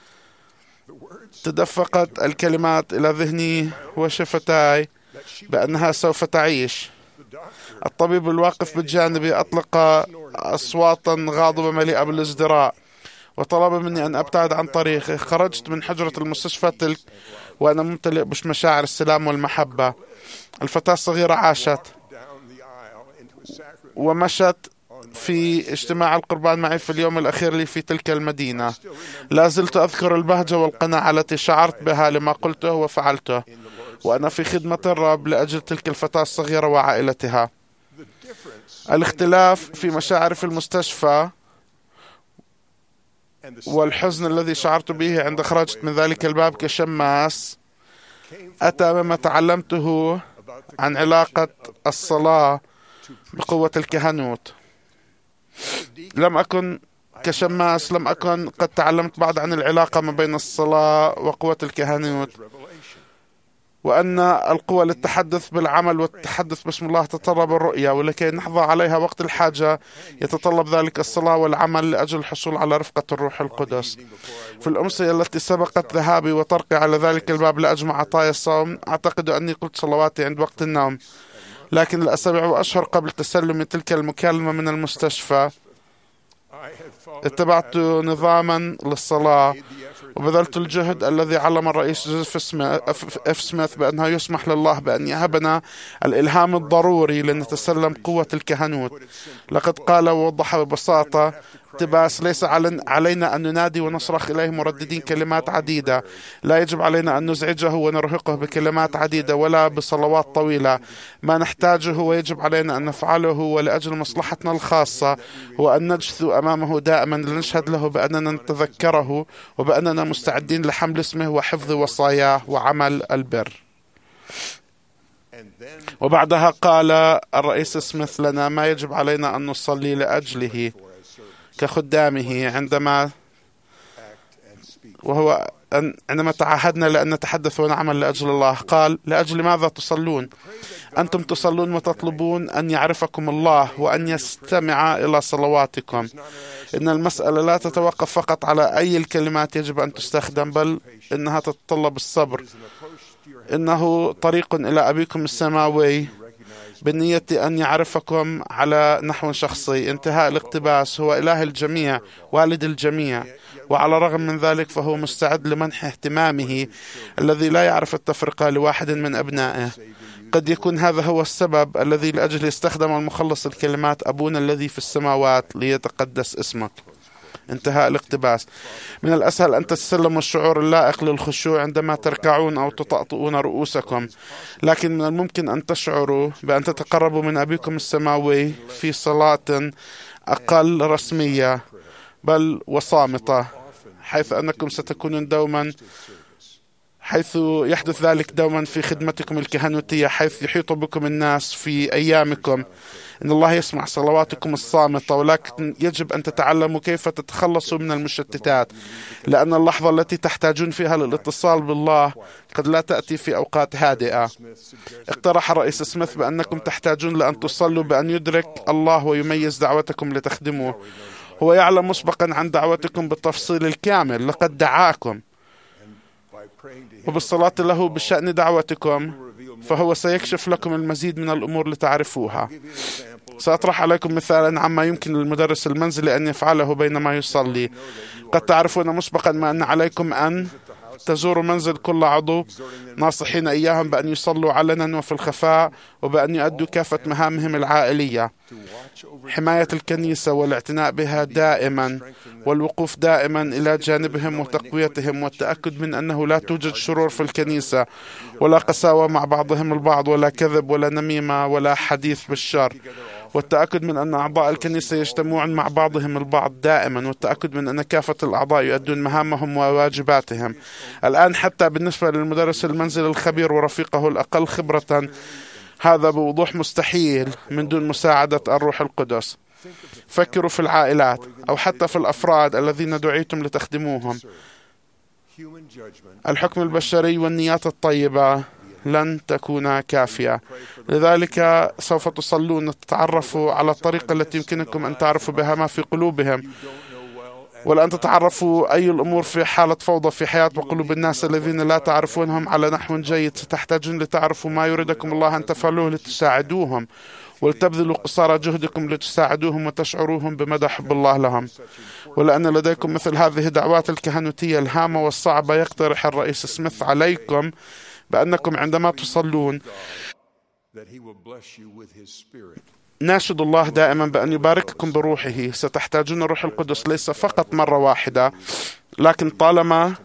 تدفقت الكلمات إلى ذهني وشفتاي بأنها سوف تعيش. الطبيب الواقف بجانبي أطلق أصواتا غاضبة مليئة بالازدراء وطلب مني أن أبتعد عن طريقه. خرجت من حجرة المستشفى تلك وأنا ممتلئ بمشاعر السلام والمحبة. الفتاة الصغيرة عاشت ومشت في اجتماع القربان معي في اليوم الأخير لي في تلك المدينة. لا زلت أذكر البهجة والقناعة التي شعرت بها لما قلته وفعلته وأنا في خدمة الرب لأجل تلك الفتاة الصغيرة وعائلتها. الاختلاف في مشاعري في المستشفى والحزن الذي شعرت به عند خرجت من ذلك الباب كشماس أتى مما تعلمته عن علاقة الصلاة بقوة الكهنوت. لم أكن كشماس لم أكن قد تعلمت بعد عن العلاقة ما بين الصلاة وقوة الكهنوت، وأن القوة للتحدث بالعمل والتحدث باسم الله تتطلب الرؤية، ولكي نحظى عليها وقت الحاجة يتطلب ذلك الصلاة والعمل لأجل الحصول على رفقة الروح القدس. في الأمسية التي سبقت ذهابي وطرقي على ذلك الباب لأجمع عطايا الصوم أعتقد أني قلت صلواتي عند وقت النوم، لكن الأسابيع وأشهر قبل تسلم تلك المكالمة من المستشفى اتبعت نظاما للصلاة وبذلت الجهد الذي علم الرئيس جوزيف اف سميث بأنه يسمح لله بأن يهبنا الإلهام الضروري لنتسلم قوة الكهنوت. لقد قال ووضح ببساطة اقتباس: ليس علينا أن ننادي ونصرخ إليه مرددين كلمات عديدة، لا يجب علينا أن نزعجه ونرهقه بكلمات عديدة ولا بصلوات طويلة. ما نحتاجه ويجب علينا أن نفعله ولأجل مصلحتنا الخاصة هو أن نجثو أمامه دائما لنشهد له بأننا نتذكره وبأننا مستعدين لحمل اسمه وحفظ وصاياه وعمل البر. وبعدها قال الرئيس سميث لنا ما يجب علينا أن نصلي لأجله كخدامه عندما وهو أن عندما تعهدنا لأن نتحدث ونعمل لأجل الله، قال: لأجل ماذا تصلون؟ أنتم تصلون وتطلبون أن يعرفكم الله وأن يستمع إلى صلواتكم. إن المسألة لا تتوقف فقط على أي الكلمات يجب أن تستخدم، بل إنها تتطلب الصبر. إنه طريق إلى أبيكم السماوي بالنية أن يعرفكم على نحو شخصي. انتهاء الاقتباس: هو إله الجميع، والد الجميع، وعلى الرغم من ذلك فهو مستعد لمنح اهتمامه الذي لا يعرف التفرقة لواحد من أبنائه. قد يكون هذا هو السبب الذي لأجله استخدم المخلص الكلمات أبونا الذي في السماوات ليتقدس اسمك. انتهاء الاقتباس. من الأسهل أن تتسلموا الشعور اللائق للخشوع عندما تركعون أو تطأطئون رؤوسكم، لكن من الممكن أن تشعروا بأن تتقربوا من أبيكم السماوي في صلاة أقل رسمية بل وصامتة، حيث أنكم ستكونون دوما حيث يحدث ذلك دوما في خدمتكم الكهنوتية، حيث يحيط بكم الناس في أيامكم. إن الله يسمع صلواتكم الصامتة، ولكن يجب أن تتعلموا كيف تتخلصوا من المشتتات، لأن اللحظة التي تحتاجون فيها للاتصال بالله قد لا تأتي في أوقات هادئة. اقترح الرئيس سميث بأنكم تحتاجون لأن تصلوا بأن يدرك الله ويميز دعوتكم لتخدموه. هو يعلم مسبقا عن دعوتكم بالتفصيل الكامل، لقد دعاكم، وبالصلاة له بشأن دعوتكم فهو سيكشف لكم المزيد من الأمور لتعرفوها. سأطرح عليكم مثالا عما يمكن للمدرس المنزلي أن يفعله بينما يصلي. قد تعرفون مسبقا ما أن عليكم أن تزوروا منزل كل عضو، ناصحين إياهم بأن يصلوا علنا وفي الخفاء، وبأن يؤدوا كافة مهامهم العائلية. حماية الكنيسة والاعتناء بها دائما، والوقوف دائما إلى جانبهم وتقويتهم، والتأكد من أنه لا توجد شرور في الكنيسة، ولا قساوة مع بعضهم البعض، ولا كذب، ولا نميمة، ولا حديث بالشر، والتأكد من أن أعضاء الكنيسة يجتمعون مع بعضهم البعض دائما، والتأكد من أن كافة الأعضاء يؤدون مهامهم وواجباتهم. الآن حتى بالنسبة للمدرس المنزل الخبير ورفيقه الأقل خبرة، هذا بوضوح مستحيل من دون مساعدة الروح القدس. فكروا في العائلات أو حتى في الأفراد الذين دعيتم لتخدموهم. الحكم البشري والنيات الطيبة لن تكون كافية، لذلك سوف تصلون تتعرفوا على الطريقة التي يمكنكم أن تعرفوا بها ما في قلوبهم، ولأن تتعرفوا أي الأمور في حالة فوضى في حياة وقلوب الناس الذين لا تعرفونهم على نحو جيد. ستحتاجون لتعرفوا ما يريدكم الله أن تفعلوه لتساعدوهم، ولتبذلوا قصارى جهدكم لتساعدوهم وتشعروهم بمدى حب الله لهم. ولأن لديكم مثل هذه الدعوات الكهنوتية الهامة والصعبة، يقترح الرئيس سميث عليكم بأنكم عندما تصلون ناشد الله دائما بأن يبارككم بروحه. ستحتاجون الروح القدس ليس فقط مرة واحدة، لكن طالما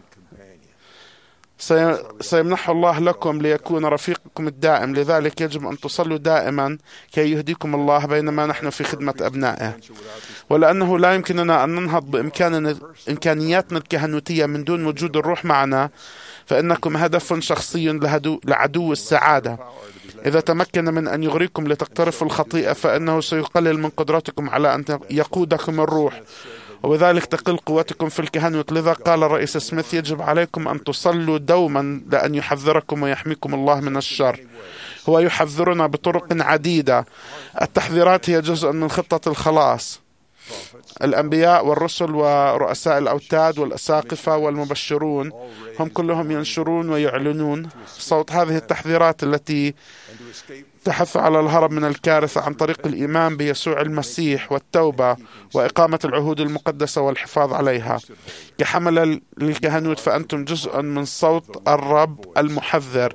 سيمنح الله لكم ليكون رفيقكم الدائم. لذلك يجب أن تصلوا دائما كي يهديكم الله بينما نحن في خدمة أبنائه. ولأنه لا يمكننا أن ننهض بإمكانياتنا الكهنوتية من دون وجود الروح معنا، فإنكم هدف شخصي لعدو السعادة. إذا تمكن من أن يغريكم لتقترفوا الخطيئة، فإنه سيقلل من قدرتكم على أن يقودكم الروح، وبذلك تقل قوتكم في الكهنوت. لذا قال الرئيس سميث: يجب عليكم أن تصلوا دوما لأن يحذركم ويحميكم الله من الشر. هو يحذرنا بطرق عديدة. التحذيرات هي جزء من خطة الخلاص. الأنبياء والرسل ورؤساء الأوتاد والأساقفة والمبشرون هم كلهم ينشرون ويعلنون صوت هذه التحذيرات التي تحث على الهرب من الكارثة عن طريق الإيمان بيسوع المسيح والتوبة وإقامة العهود المقدسة والحفاظ عليها. كحمل للكهنوت فأنتم جزء من صوت الرب المحذر،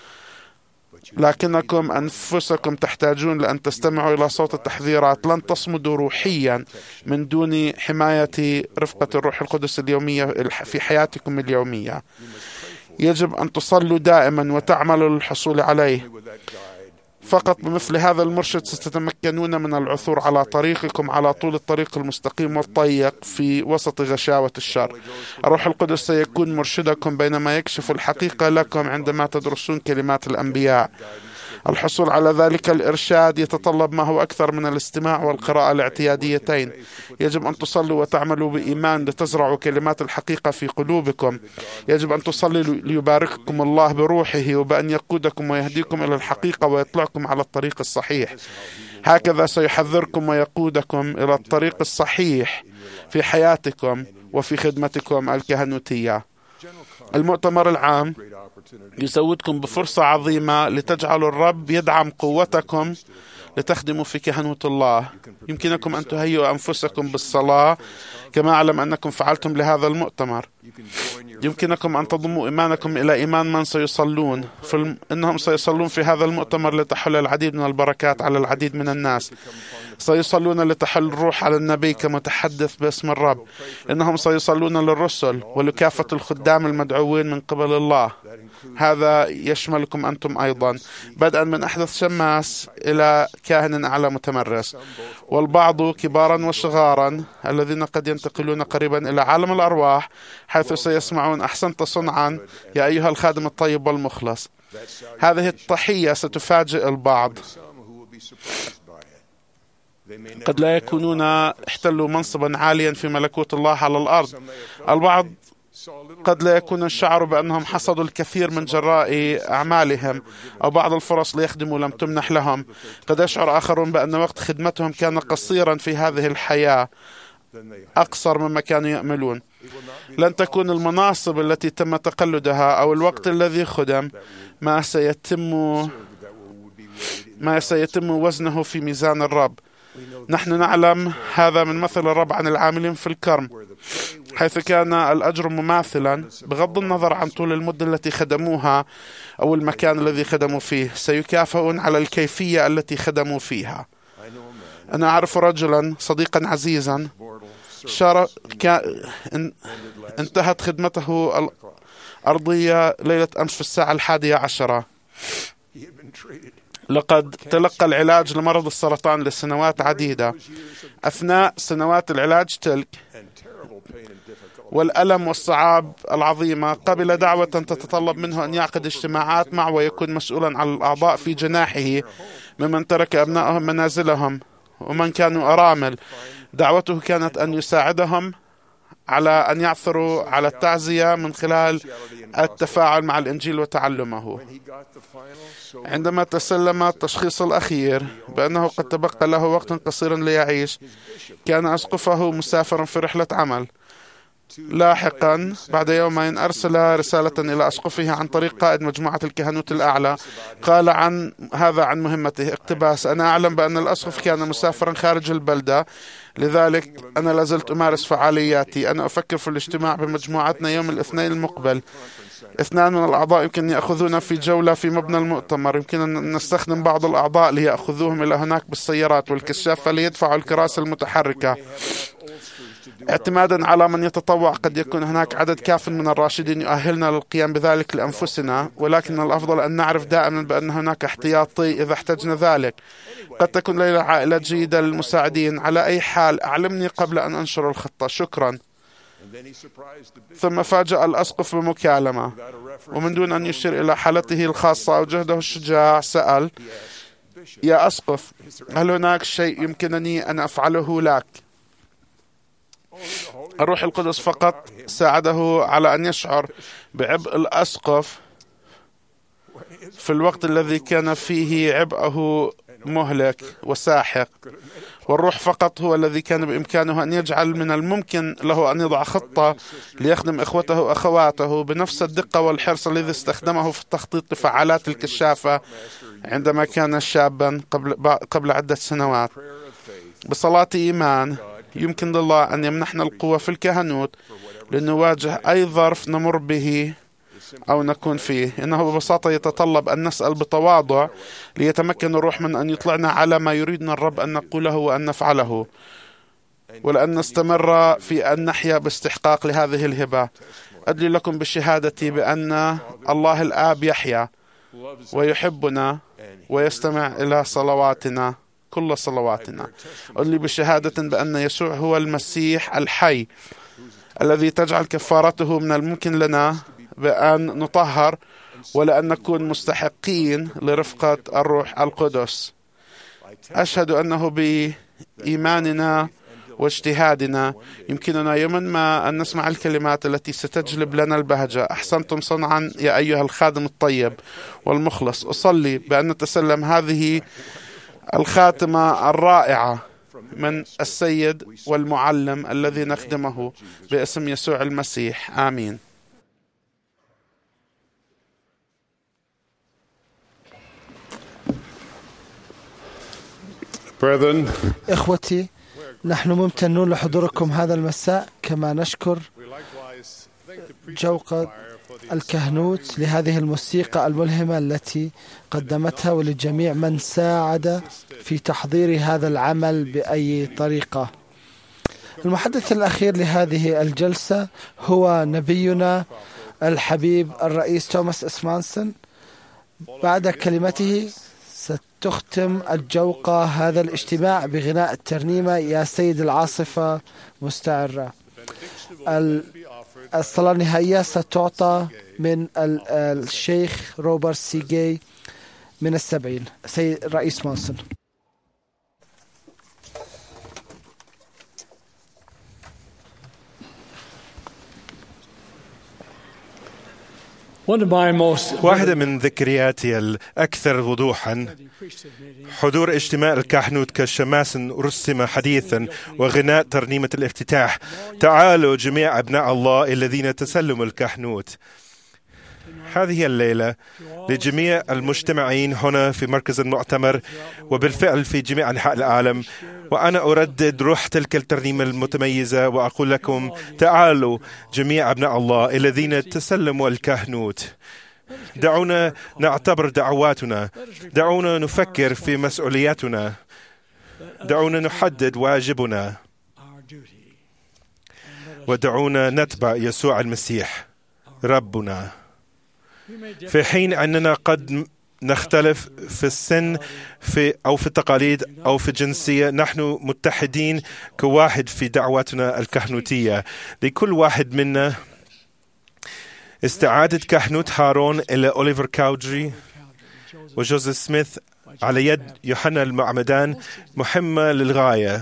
لكنكم أنفسكم تحتاجون لأن تستمعوا إلى صوت التحذيرات. لن تصمدوا روحيا من دون حماية رفقة الروح القدس اليومية في حياتكم اليومية. يجب أن تصلوا دائما وتعملوا للحصول عليه. فقط بمثل هذا المرشد ستتمكنون من العثور على طريقكم على طول الطريق المستقيم والضيق في وسط غشاوة الشر. الروح القدس سيكون مرشدكم بينما يكشف الحقيقة لكم عندما تدرسون كلمات الأنبياء. الحصول على ذلك الإرشاد يتطلب ما هو أكثر من الاستماع والقراءة الاعتياديتين. يجب أن تصلوا وتعملوا بإيمان لتزرعوا كلمات الحقيقة في قلوبكم. يجب أن تصلي ليبارككم الله بروحه وبأن يقودكم ويهديكم إلى الحقيقة ويطلعكم على الطريق الصحيح. هكذا سيحذركم ويقودكم إلى الطريق الصحيح في حياتكم وفي خدمتكم الكهنوتية. المؤتمر العام يزودكم بفرصة عظيمة لتجعلوا الرب يدعم قوتكم لتخدموا في كهنوت الله. يمكنكم أن تهيئوا أنفسكم بالصلاة كما أعلم أنكم فعلتم لهذا المؤتمر. يمكنكم أن تضموا إيمانكم إلى إيمان من سيصلون إنهم سيصلون في هذا المؤتمر لتحل العديد من البركات على العديد من الناس. سيصلون لتحل الروح على النبي كمتحدث باسم الرب. إنهم سيصلون للرسل ولكافة الخدام المدعوين من قبل الله. هذا يشملكم أنتم أيضا، بدءا من أحدث شماس إلى كاهن أعلى متمرس، والبعض كبارا وصغارا الذين قد ينتقلون قريبا إلى عالم الأرواح، حيث سيسمعون أحسنت صنعا يا أيها الخادم الطيب والمخلص. هذه التحية ستفاجئ البعض. قد لا يكونون احتلوا منصبا عاليا في ملكوت الله على الأرض. البعض قد لا يكون شعروا بأنهم حصدوا الكثير من جراء أعمالهم أو بعض الفرص ليخدموا لم تمنح لهم. قد يشعر آخرون بأن وقت خدمتهم كان قصيرا في هذه الحياة، أقصر مما كانوا يأملون. لن تكون المناصب التي تم تقلدها أو الوقت الذي خدم ما سيتم ما سيتم وزنه في ميزان الرب. نحن نعلم هذا من مثل الرب عن العاملين في الكرم، حيث كان الأجر مماثلا بغض النظر عن طول المدة التي خدموها أو المكان الذي خدموا فيه. سيكافئون على الكيفية التي خدموا فيها. أنا أعرف رجلا صديقا عزيزا شار... كان... انتهت خدمته الأرضية ليلة أمس في الساعة الحادية عشرة. لقد تلقى العلاج لمرض السرطان لسنوات عديدة. أثناء سنوات العلاج تلك والألم والصعاب العظيمة قبل دعوة تتطلب منه أن يعقد اجتماعات معه ويكون مسؤولا عن الأعضاء في جناحه ممن ترك أبنائهم منازلهم ومن كانوا أرامل. دعوته كانت أن يساعدهم على أن يعثروا على التعزية من خلال التفاعل مع الإنجيل وتعلمه. عندما تسلم التشخيص الأخير بأنه قد تبقى له وقت قصير ليعيش، كان أسقفه مسافرا في رحلة عمل. لاحقا بعد يومين أرسل رسالة إلى أسقفه عن طريق قائد مجموعة الكهنوت الأعلى. قال عن هذا عن مهمته اقتباس: أنا أعلم بأن الأسقف كان مسافرا خارج البلدة، لذلك أنا لازلت أمارس فعالياتي. أنا أفكر في الاجتماع بمجموعتنا يوم الاثنين المقبل. اثنان من الأعضاء يمكن يأخذون في جولة في مبنى المؤتمر. يمكن أن نستخدم بعض الأعضاء ليأخذوهم إلى هناك بالسيارات والكشافة ليدفعوا الكراسي المتحركة. اعتمادا على من يتطوع قد يكون هناك عدد كاف من الراشدين يؤهلنا للقيام بذلك لأنفسنا، ولكن الأفضل أن نعرف دائما بأن هناك احتياطي إذا احتجنا ذلك. قد تكون ليلة عائلة جيدة للمساعدين. على أي حال أعلمني قبل أن أنشر الخطة. شكرا. ثم فاجأ الأسقف بمكالمة ومن دون أن يشير إلى حالته الخاصة أو جهده الشجاع سأل: يا أسقف، هل هناك شيء يمكنني أن أفعله لك؟ الروح القدس فقط ساعده على أن يشعر بعبء الأسقف في الوقت الذي كان فيه عبئه مهلك وساحق، والروح فقط هو الذي كان بإمكانه أن يجعل من الممكن له أن يضع خطة ليخدم إخوته وأخواته بنفس الدقة والحرص الذي استخدمه في التخطيط لفعالات الكشافة عندما كان شابا قبل, قبل عدة سنوات. بصلاة إيمان يمكن لله أن يمنحنا القوة في الكهنوت لنواجه أي ظرف نمر به أو نكون فيه. إنه ببساطة يتطلب أن نسأل بتواضع ليتمكن الروح من أن يطلعنا على ما يريدنا الرب أن نقوله وأن نفعله، ولأن نستمر في أن نحيا باستحقاق لهذه الهبة. أدلي لكم بشهادتي بأن الله الآب يحيا ويحبنا ويستمع إلى صلواتنا، كل صلواتنا. أدلي بشهادة بأن يسوع هو المسيح الحي الذي تجعل كفارته من الممكن لنا بأن نطهر ولأن نكون مستحقين لرفقة الروح القدس. أشهد أنه بإيماننا واجتهادنا يمكننا يوما ما أن نسمع الكلمات التي ستجلب لنا البهجة. أحسنتم صنعا يا أيها الخادم الطيب والمخلص. أصلي بأن نتسلم هذه الخاتمة الرائعة من السيد والمعلم الذي نخدمه باسم يسوع المسيح، آمين. إخوتي، نحن ممتنون لحضوركم هذا المساء، كما نشكر جوقة الكهنوت لهذه الموسيقى الملهمة التي قدمتها، ولجميع من ساعد في تحضير هذا العمل بأي طريقة. المحدث الأخير لهذه الجلسة هو نبينا الحبيب الرئيس توماس إسمانسون. بعد كلمته ستختم الجوقة هذا الاجتماع بغناء الترنيمة يا سيد العاصفة مستعرة. الصلاة النهائية ستعطى من الشيخ روبرت سيجي من السبعين. سيد رئيس مانسون. واحدة من ذكرياتي الأكثر وضوحا حضور اجتماع الكهنوت كالشماس رسم حديثا وغناء ترنيمة الافتتاح. تعالوا جميع أبناء الله الذين تسلموا الكهنوت. هذه الليلة لجميع المجتمعين هنا في مركز المؤتمر وبالفعل في جميع أنحاء العالم، وأنا أردد روح تلك الترنيمة المتميزة وأقول لكم تعالوا جميع أبناء الله الذين تسلموا الكهنوت. دعونا نعتبر دعواتنا، دعونا نفكر في مسؤولياتنا، دعونا نحدد واجبنا، ودعونا نتبع يسوع المسيح ربنا. في حين أننا قد نختلف في السن في أو في التقاليد أو في الجنسية، نحن متحدين كواحد في دعواتنا الكهنوتية. لكل واحد منا استعادة كهنوت هارون إلى أوليفر كاودري وجوزيف سميث على يد يوحنا المعمدان مهمة للغاية،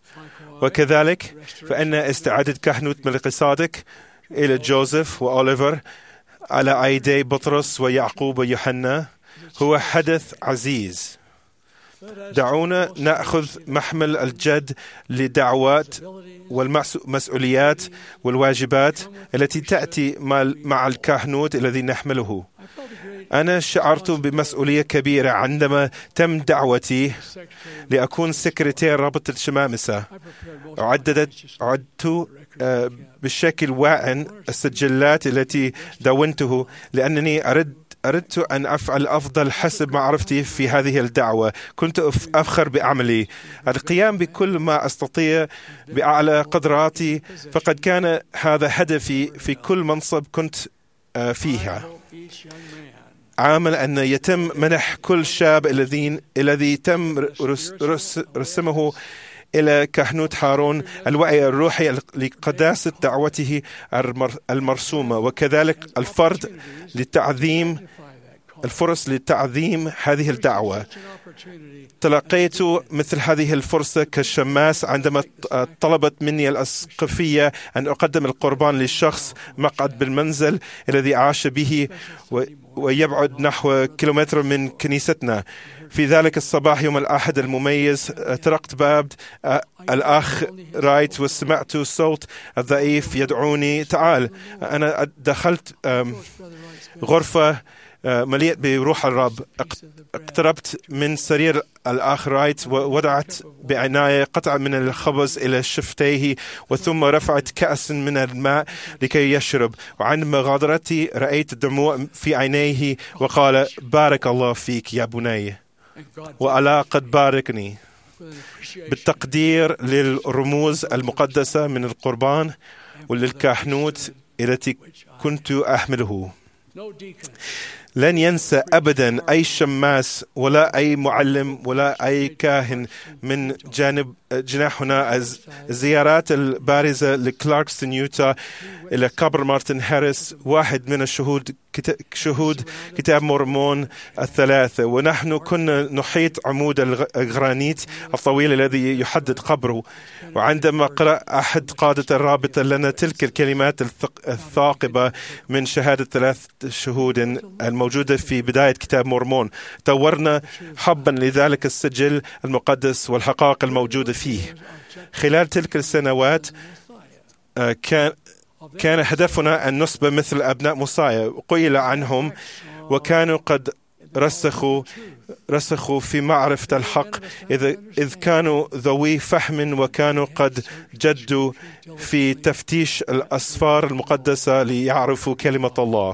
وكذلك فإن استعادة كهنوت ملك صادق إلى جوزيف وأوليفر على أيدي بطرس ويعقوب ويوحنا هو حدث عزيز. دعونا نأخذ محمل الجد لدعوات والمسؤوليات والواجبات التي تأتي مع الكهنوت الذي نحمله. أنا شعرت بمسؤولية كبيرة عندما تم دعوتي لأكون سكرتير رابطة الشمامسة. عددت عدت بشكل واعٍ السجلات التي دونته لأنني أرد أردت أن أفعل أفضل حسب معرفتي في هذه الدعوة. كنت أفخر بعملي، القيام بكل ما أستطيع بأعلى قدراتي، فقد كان هذا هدفي في كل منصب كنت فيها. عامل أن يتم منح كل شاب الذين الذي تم رس رس رسمه إلى كهنوت هارون الوعي الروحي لقداسة دعوته المرسومة، وكذلك الفرد لتعظيم الفرص لتعظيم هذه الدعوة. تلقيت مثل هذه الفرصة كشماس عندما طلبت مني الأسقفية أن أقدم القربان للشخص مقعد بالمنزل الذي عاش به ويبعد نحو كيلومتر من كنيستنا. في ذلك الصباح يوم الأحد المميز طرقت باب الأخ رايت وسمعت صوت الضعيف يدعوني تعال. أنا دخلت غرفة مليئة بروح الرب، اقتربت من سرير الأخ رايت ووضعت بعناية قطعة من الخبز إلى شفتيه، وثم رفعت كأس من الماء لكي يشرب. وعندما غادرتي رأيت الدموع في عينيه وقال بارك الله فيك يا بني، وألا قد باركني بالتقدير للرموز المقدسة من القربان وللكهنوت التي كنت أحمله. لن ينسى أبدا أي شماس ولا أي معلم ولا أي كاهن من جانب جناحنا الزيارات البارزة لكلاركستون يوتا إلى قبر مارتن هاريس، واحد من الشهود شهود كتاب مورمون الثلاثة، ونحن كنا نحيط عمود الغرانيت الطويل الذي يحدد قبره. وعندما قرأ أحد قادة الرابطة لنا تلك الكلمات الثاقبة من شهادة ثلاث شهود الموجودة في بداية كتاب مورمون، تورنا حبا لذلك السجل المقدس والحقائق الموجودة فيه. خلال تلك السنوات كان كان هدفنا أن نصبح مثل أبناء موسايا، قيل عنهم وكانوا قد رسخوا رسخوا في معرفة الحق، إذ إذ كانوا ذوي فهم، وكانوا قد جدوا في تفتيش الأسفار المقدسة ليعرفوا كلمة الله.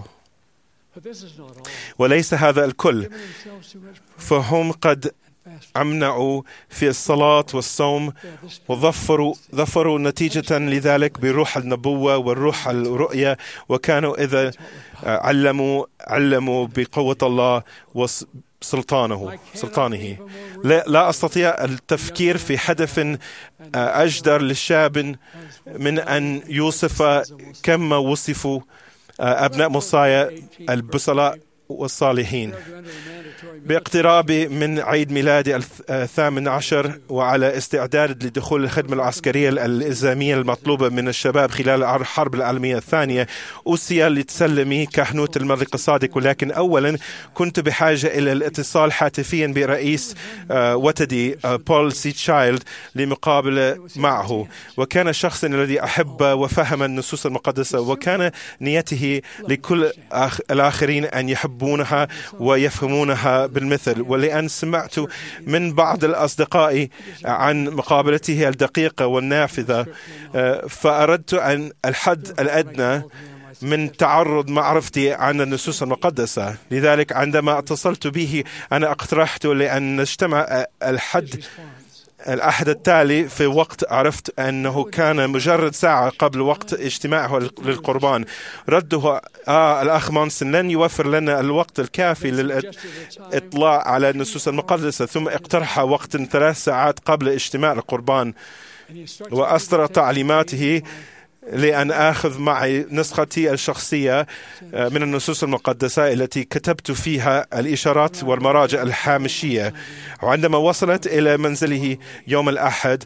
وليس هذا الكل، فهم قد أمنعوا في الصلاة والصوم، وظفروا ظفروا نتيجة لذلك بروح النبوة والروح الرؤية، وكانوا إذا علموا علموا بقوة الله وسلطانه سلطانه. لا, لا أستطيع التفكير في هدف أجدر للشاب من أن يوصف كما وصفوا أبناء موسايا البسلاء والصالحين. باقترابي من عيد ميلادي الثامن عشر وعلى استعداد لدخول الخدمة العسكرية الإلزامية المطلوبة من الشباب خلال الحرب العالمية الثانية، أوصي لتسلمي كهنوت الملك الصادق، ولكن أولا كنت بحاجة إلى الاتصال هاتفيا برئيس وتدي بول سي تشايلد لمقابلة معه، وكان الشخص الذي أحب وفهم النصوص المقدسة، وكان نيته لكل الآخرين أن يحبونها ويفهمونها بالمثل. ولأن سمعت من بعض الأصدقاء عن مقابلته الدقيقة والنافذة، فأردت أن الحد الأدنى من تعرض معرفتي عن النصوص المقدسة. لذلك عندما اتصلت به أنا اقترحت لأن نجتمع الحد الأحد التالي في وقت عرفت أنه كان مجرد ساعة قبل وقت اجتماعه للقربان. رده آه الأخ مانسون لن يوفر لنا الوقت الكافي للإطلاع على النصوص المقدسة، ثم اقترح وقت ثلاث ساعات قبل اجتماع القربان، وأصدر تعليماته لأن آخذ معي نسختي الشخصية من النصوص المقدسة التي كتبت فيها الإشارات والمراجع الهامشية. وعندما وصلت إلى منزله يوم الأحد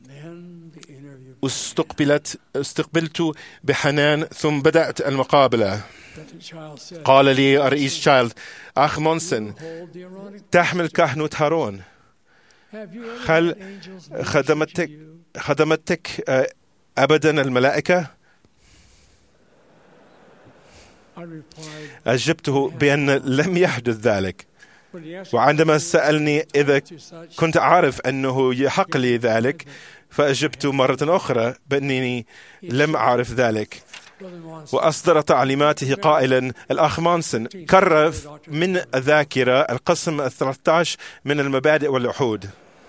استقبلت استقبلت بحنان، ثم بدأت المقابلة. قال لي رئيس تشايلد: أخ مونسون، تحمل كهنوت هارون، هل خدمتك خدمتك أبدا الملائكة؟ أجبته بأن لم يحدث ذلك. وعندما سألني إذا كنت أعرف أنه يحق لي ذلك، فأجبت مرة أخرى بأنني لم أعرف ذلك. وأصدر تعليماته قائلا: الأخ مانسون كرر من الذاكرة القسم الثلاثة عشر من المبادئ والعهود.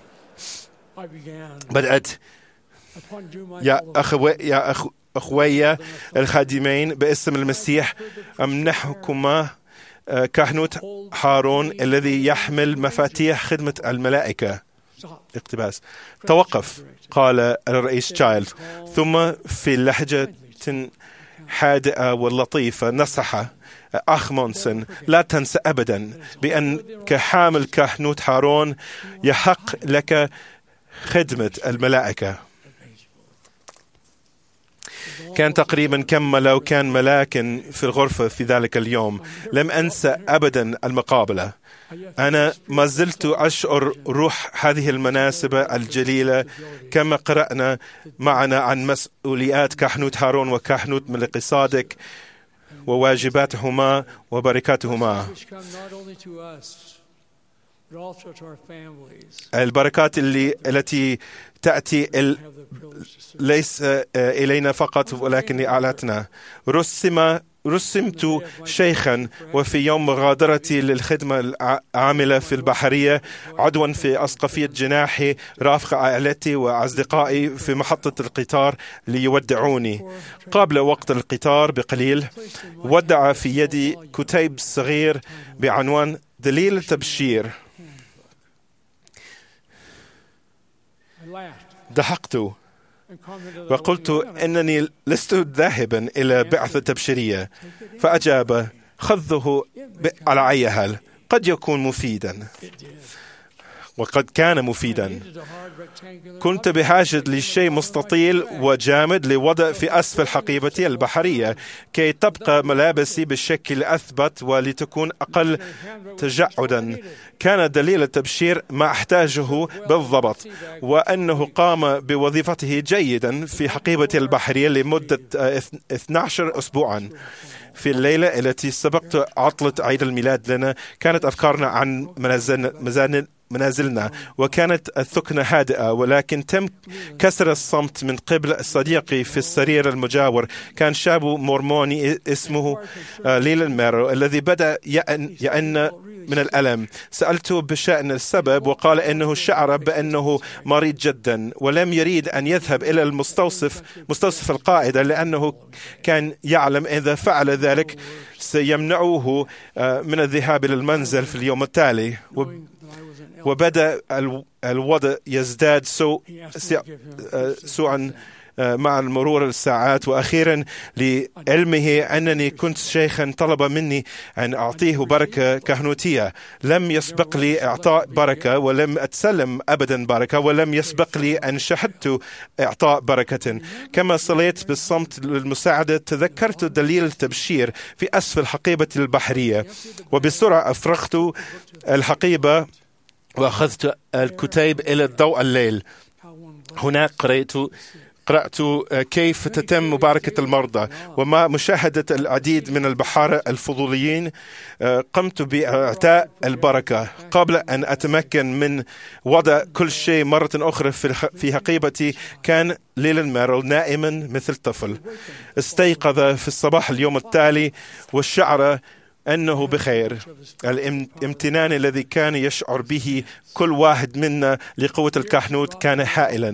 بدأت: يا أخوي يا أخ أخويا الخادمين باسم المسيح أمنحكما كهنوت هارون الذي يحمل مفاتيح خدمة الملائكة. اقتباس: توقف، قال الرئيس تشايلد، ثم في لهجة هادئة ولطيفة نصح: أخ مونسون، لا تنسى أبدا بأن كحامل كهنوت هارون يحق لك خدمة الملائكة. كان تقريبا كما لو كان ملاكا في الغرفة في ذلك اليوم. لم أنسى أبدا المقابلة. أنا ما زلت أشعر روح هذه المناسبة الجليلة، كما قرأنا معنا عن مسؤوليات كهنوت هارون وكهنوت ملك صادق وواجباتهما وبركاتهما. البركات اللي التي تأتي ليس إلينا فقط ولكن لعائلتنا. رسم رسمت شيخا، وفي يوم مغادرتي للخدمة العاملة في البحرية عضوا في أسقفية جناحي رافق عائلتي وأصدقائي في محطة القطار ليودعوني. قبل وقت القطار بقليل ودع في يدي كتيب صغير بعنوان دليل التبشير. ضحكت وقلت إنني لست ذاهبا إلى بعثة تبشيرية، فأجاب: خذه على أي حال، قد يكون مفيدا. وقد كان مفيدا. كنت بحاجة لشيء مستطيل وجامد لوضع في أسفل حقيبتي البحرية كي تبقى ملابسي بالشكل أثبت ولتكون أقل تجعدا. كان دليل التبشير ما أحتاجه بالضبط، وأنه قام بوظيفته جيدا في حقيبتي البحرية لمدة اثني عشر أسبوعا. في الليلة التي سبقت عطلة عيد الميلاد لنا كانت أفكارنا عن منازلنا منازلنا وكانت الثكنة هادئة، ولكن تم كسر الصمت من قبل صديقي في السرير المجاور. كان شاب مورموني اسمه ليلان ميرو الذي بدأ يأن, يأن من الألم. سألته بشأن السبب وقال إنه شعر بأنه مريض جدا ولم يريد أن يذهب إلى المستوصف مستوصف القاعدة لأنه كان يعلم إذا فعل ذلك سيمنعه من الذهاب إلى المنزل في اليوم التالي. وبدأ الوضع يزداد سوء سوءا مع مرور الساعات، وأخيرا لعلمه أنني كنت شيخا طلب مني أن أعطيه بركة كهنوتية. لم يسبق لي إعطاء بركة ولم أتسلم أبدا بركة، ولم يسبق لي أن شهدت إعطاء بركة. كما صليت بالصمت للمساعدة تذكرت دليل التبشير في أسفل حقيبة البحرية، وبسرعة أفرغت الحقيبة وأخذت الكتيب إلى ضوء الليل. هناك قرأت قرأت كيف تتم مباركة المرضى، ومع مشاهدة العديد من البحارة الفضوليين قمت بإعطاء البركة. قبل أن أتمكن من وضع كل شيء مرة أخرى في حقيبتي كان ليلان ميرو نائما مثل طفل. استيقظ في الصباح اليوم التالي والشعر أنه بخير. الامتنان الذي كان يشعر به كل واحد منا لقوة الكهنوت كان هائلا.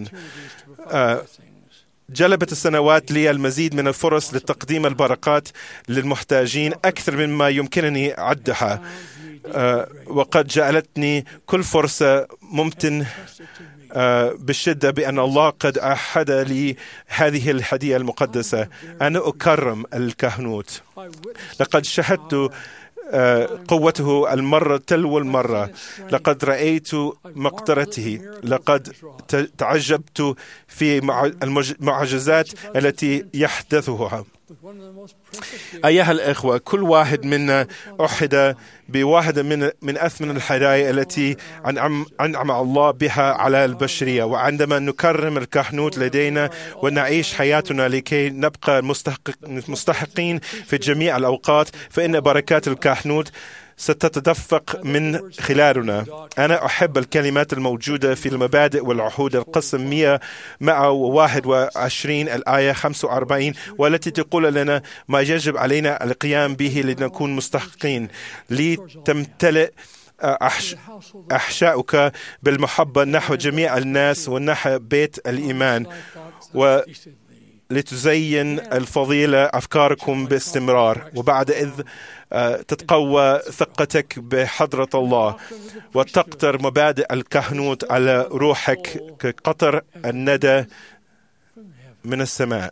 جلبت السنوات لي المزيد من الفرص لتقديم البركات للمحتاجين أكثر مما يمكنني عدها، وقد جعلتني كل فرصة ممتن بالشدة بأن الله قد أحد لي هذه الهدية المقدسة. أنا أكرم الكهنوت. لقد شهدت قوته المرة تلو المرة. لقد رأيت مقدرته. لقد تعجبت في المعجزات التي يحدثها. أيها الإخوة، كل واحد منا أحد بواحدة من من أثمن الهدايا التي أنعم أنعم الله بها على البشرية. وعندما نكرم الكهنوت لدينا ونعيش حياتنا لكي نبقى مستحق مستحقين في جميع الأوقات، فإن بركات الكهنوت ستتدفق من خلالنا. أنا أحب الكلمات الموجودة في المبادئ والعهود القسم مئة وواحد وعشرين الآية خمسة وأربعين، والتي تقول لنا ما يجب علينا القيام به لنكون مستحقين. لتمتلئ أحش... أحشاؤك بالمحبة نحو جميع الناس ونحو بيت الإيمان، و لتزين الفضيلة أفكاركم باستمرار. وبعد إذ تتقوى ثقتك بحضرة الله وتقطر مبادئ الكهنوت على روحك كقطر الندى من السماء.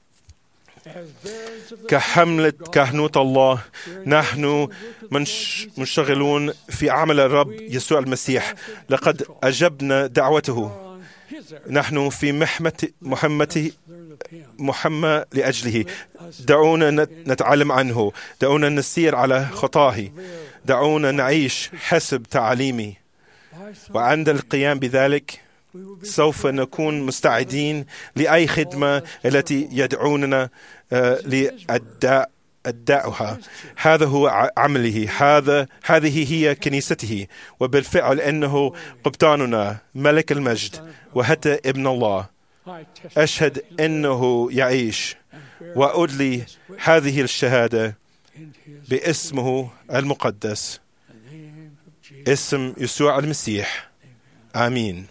كحملة كهنوت الله نحن منشغلون في عمل الرب يسوع المسيح. لقد أجبنا دعوته. نحن في محمة محمته محمى لأجله. دعونا نتعلم عنه. دعونا نسير على خطاه. دعونا نعيش حسب تعاليمه. وعند القيام بذلك سوف نكون مستعدين لأي خدمة التي يدعوننا لأداء أداؤها. هذا هو عمله. هذا هذه هي كنيسته. وبالفعل إنه قبطاننا ملك المجد وحتى ابن الله. أشهد أنه يعيش وأدلي هذه الشهادة باسمه المقدس، اسم يسوع المسيح. آمين.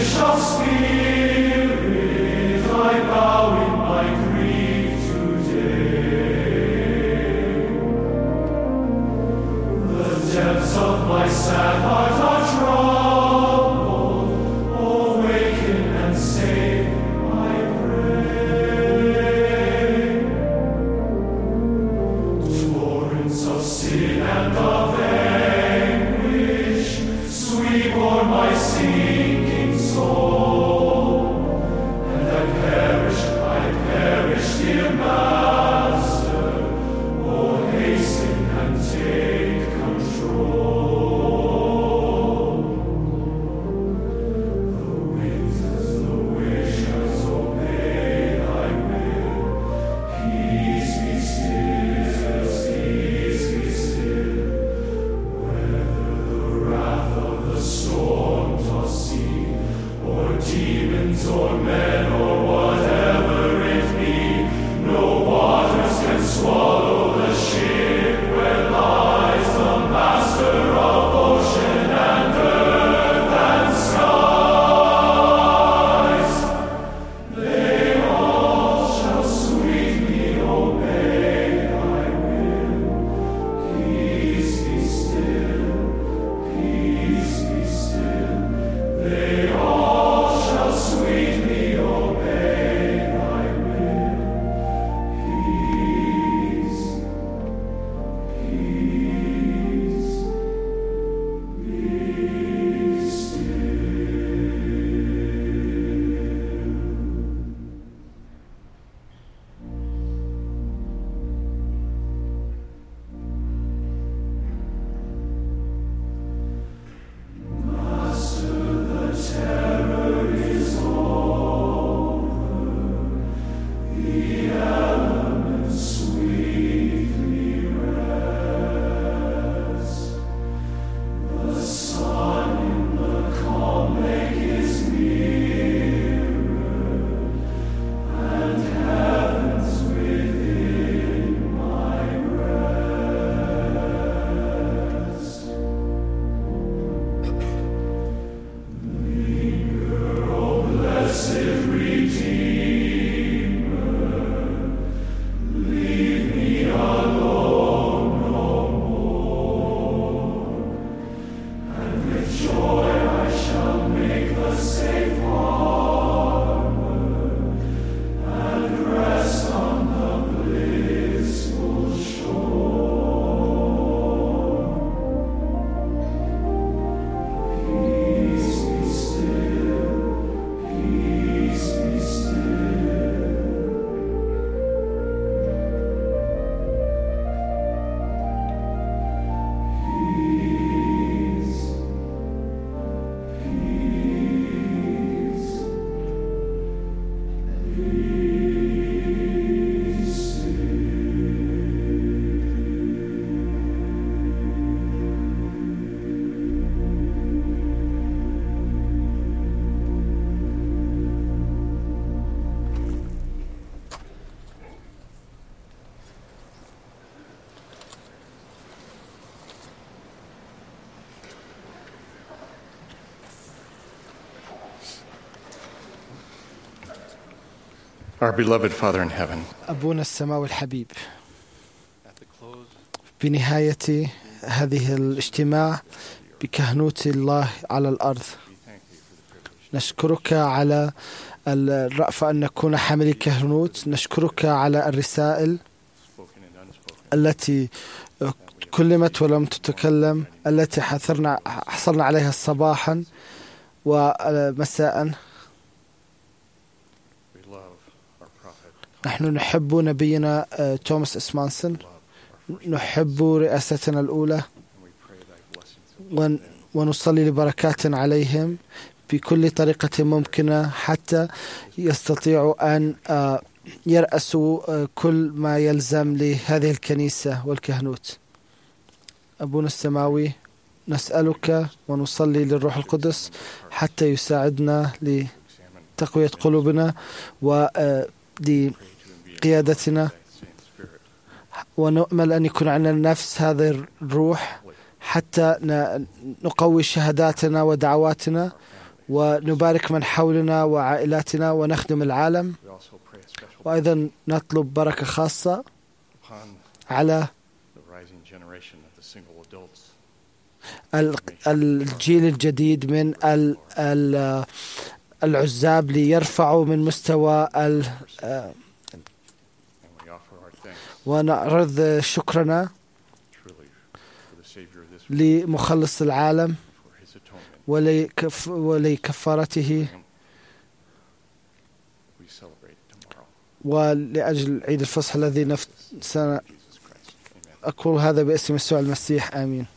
Our beloved Father in heaven, أبونا السماوي الحبيب، بنهاية هذه الاجتماع بكهنوت الله على الأرض، نشكرك على الرأفة أن نكون حاملي كهنوت. نشكرك على الرسائل التي كلمت ولم تتكلم، التي حصلنا حصلنا عليها صباحا ومساء. نحن نحب نبينا توماس إسمانسون، نحب رئاستنا الأولى، ونصلي لبركات عليهم بكل طريقة ممكنة حتى يستطيعوا أن يرأسوا كل ما يلزم لهذه الكنيسة والكهنوت. أبونا السماوي، نسألك ونصلي للروح القدس حتى يساعدنا لتقوية قلوبنا ولقيادتنا، ونؤمل أن يكون عندنا نفس هذا الروح حتى نقوي شهاداتنا ودعواتنا ونبارك من حولنا وعائلاتنا ونخدم العالم. وأيضا نطلب بركة خاصة على الجيل الجديد من العزاب ليرفعوا من مستوى ال ونعرض شكرنا لمخلص العالم ولكف ولكفارته ولأجل عيد الفصح الذي نفس أقول هذا باسم يسوع المسيح آمين.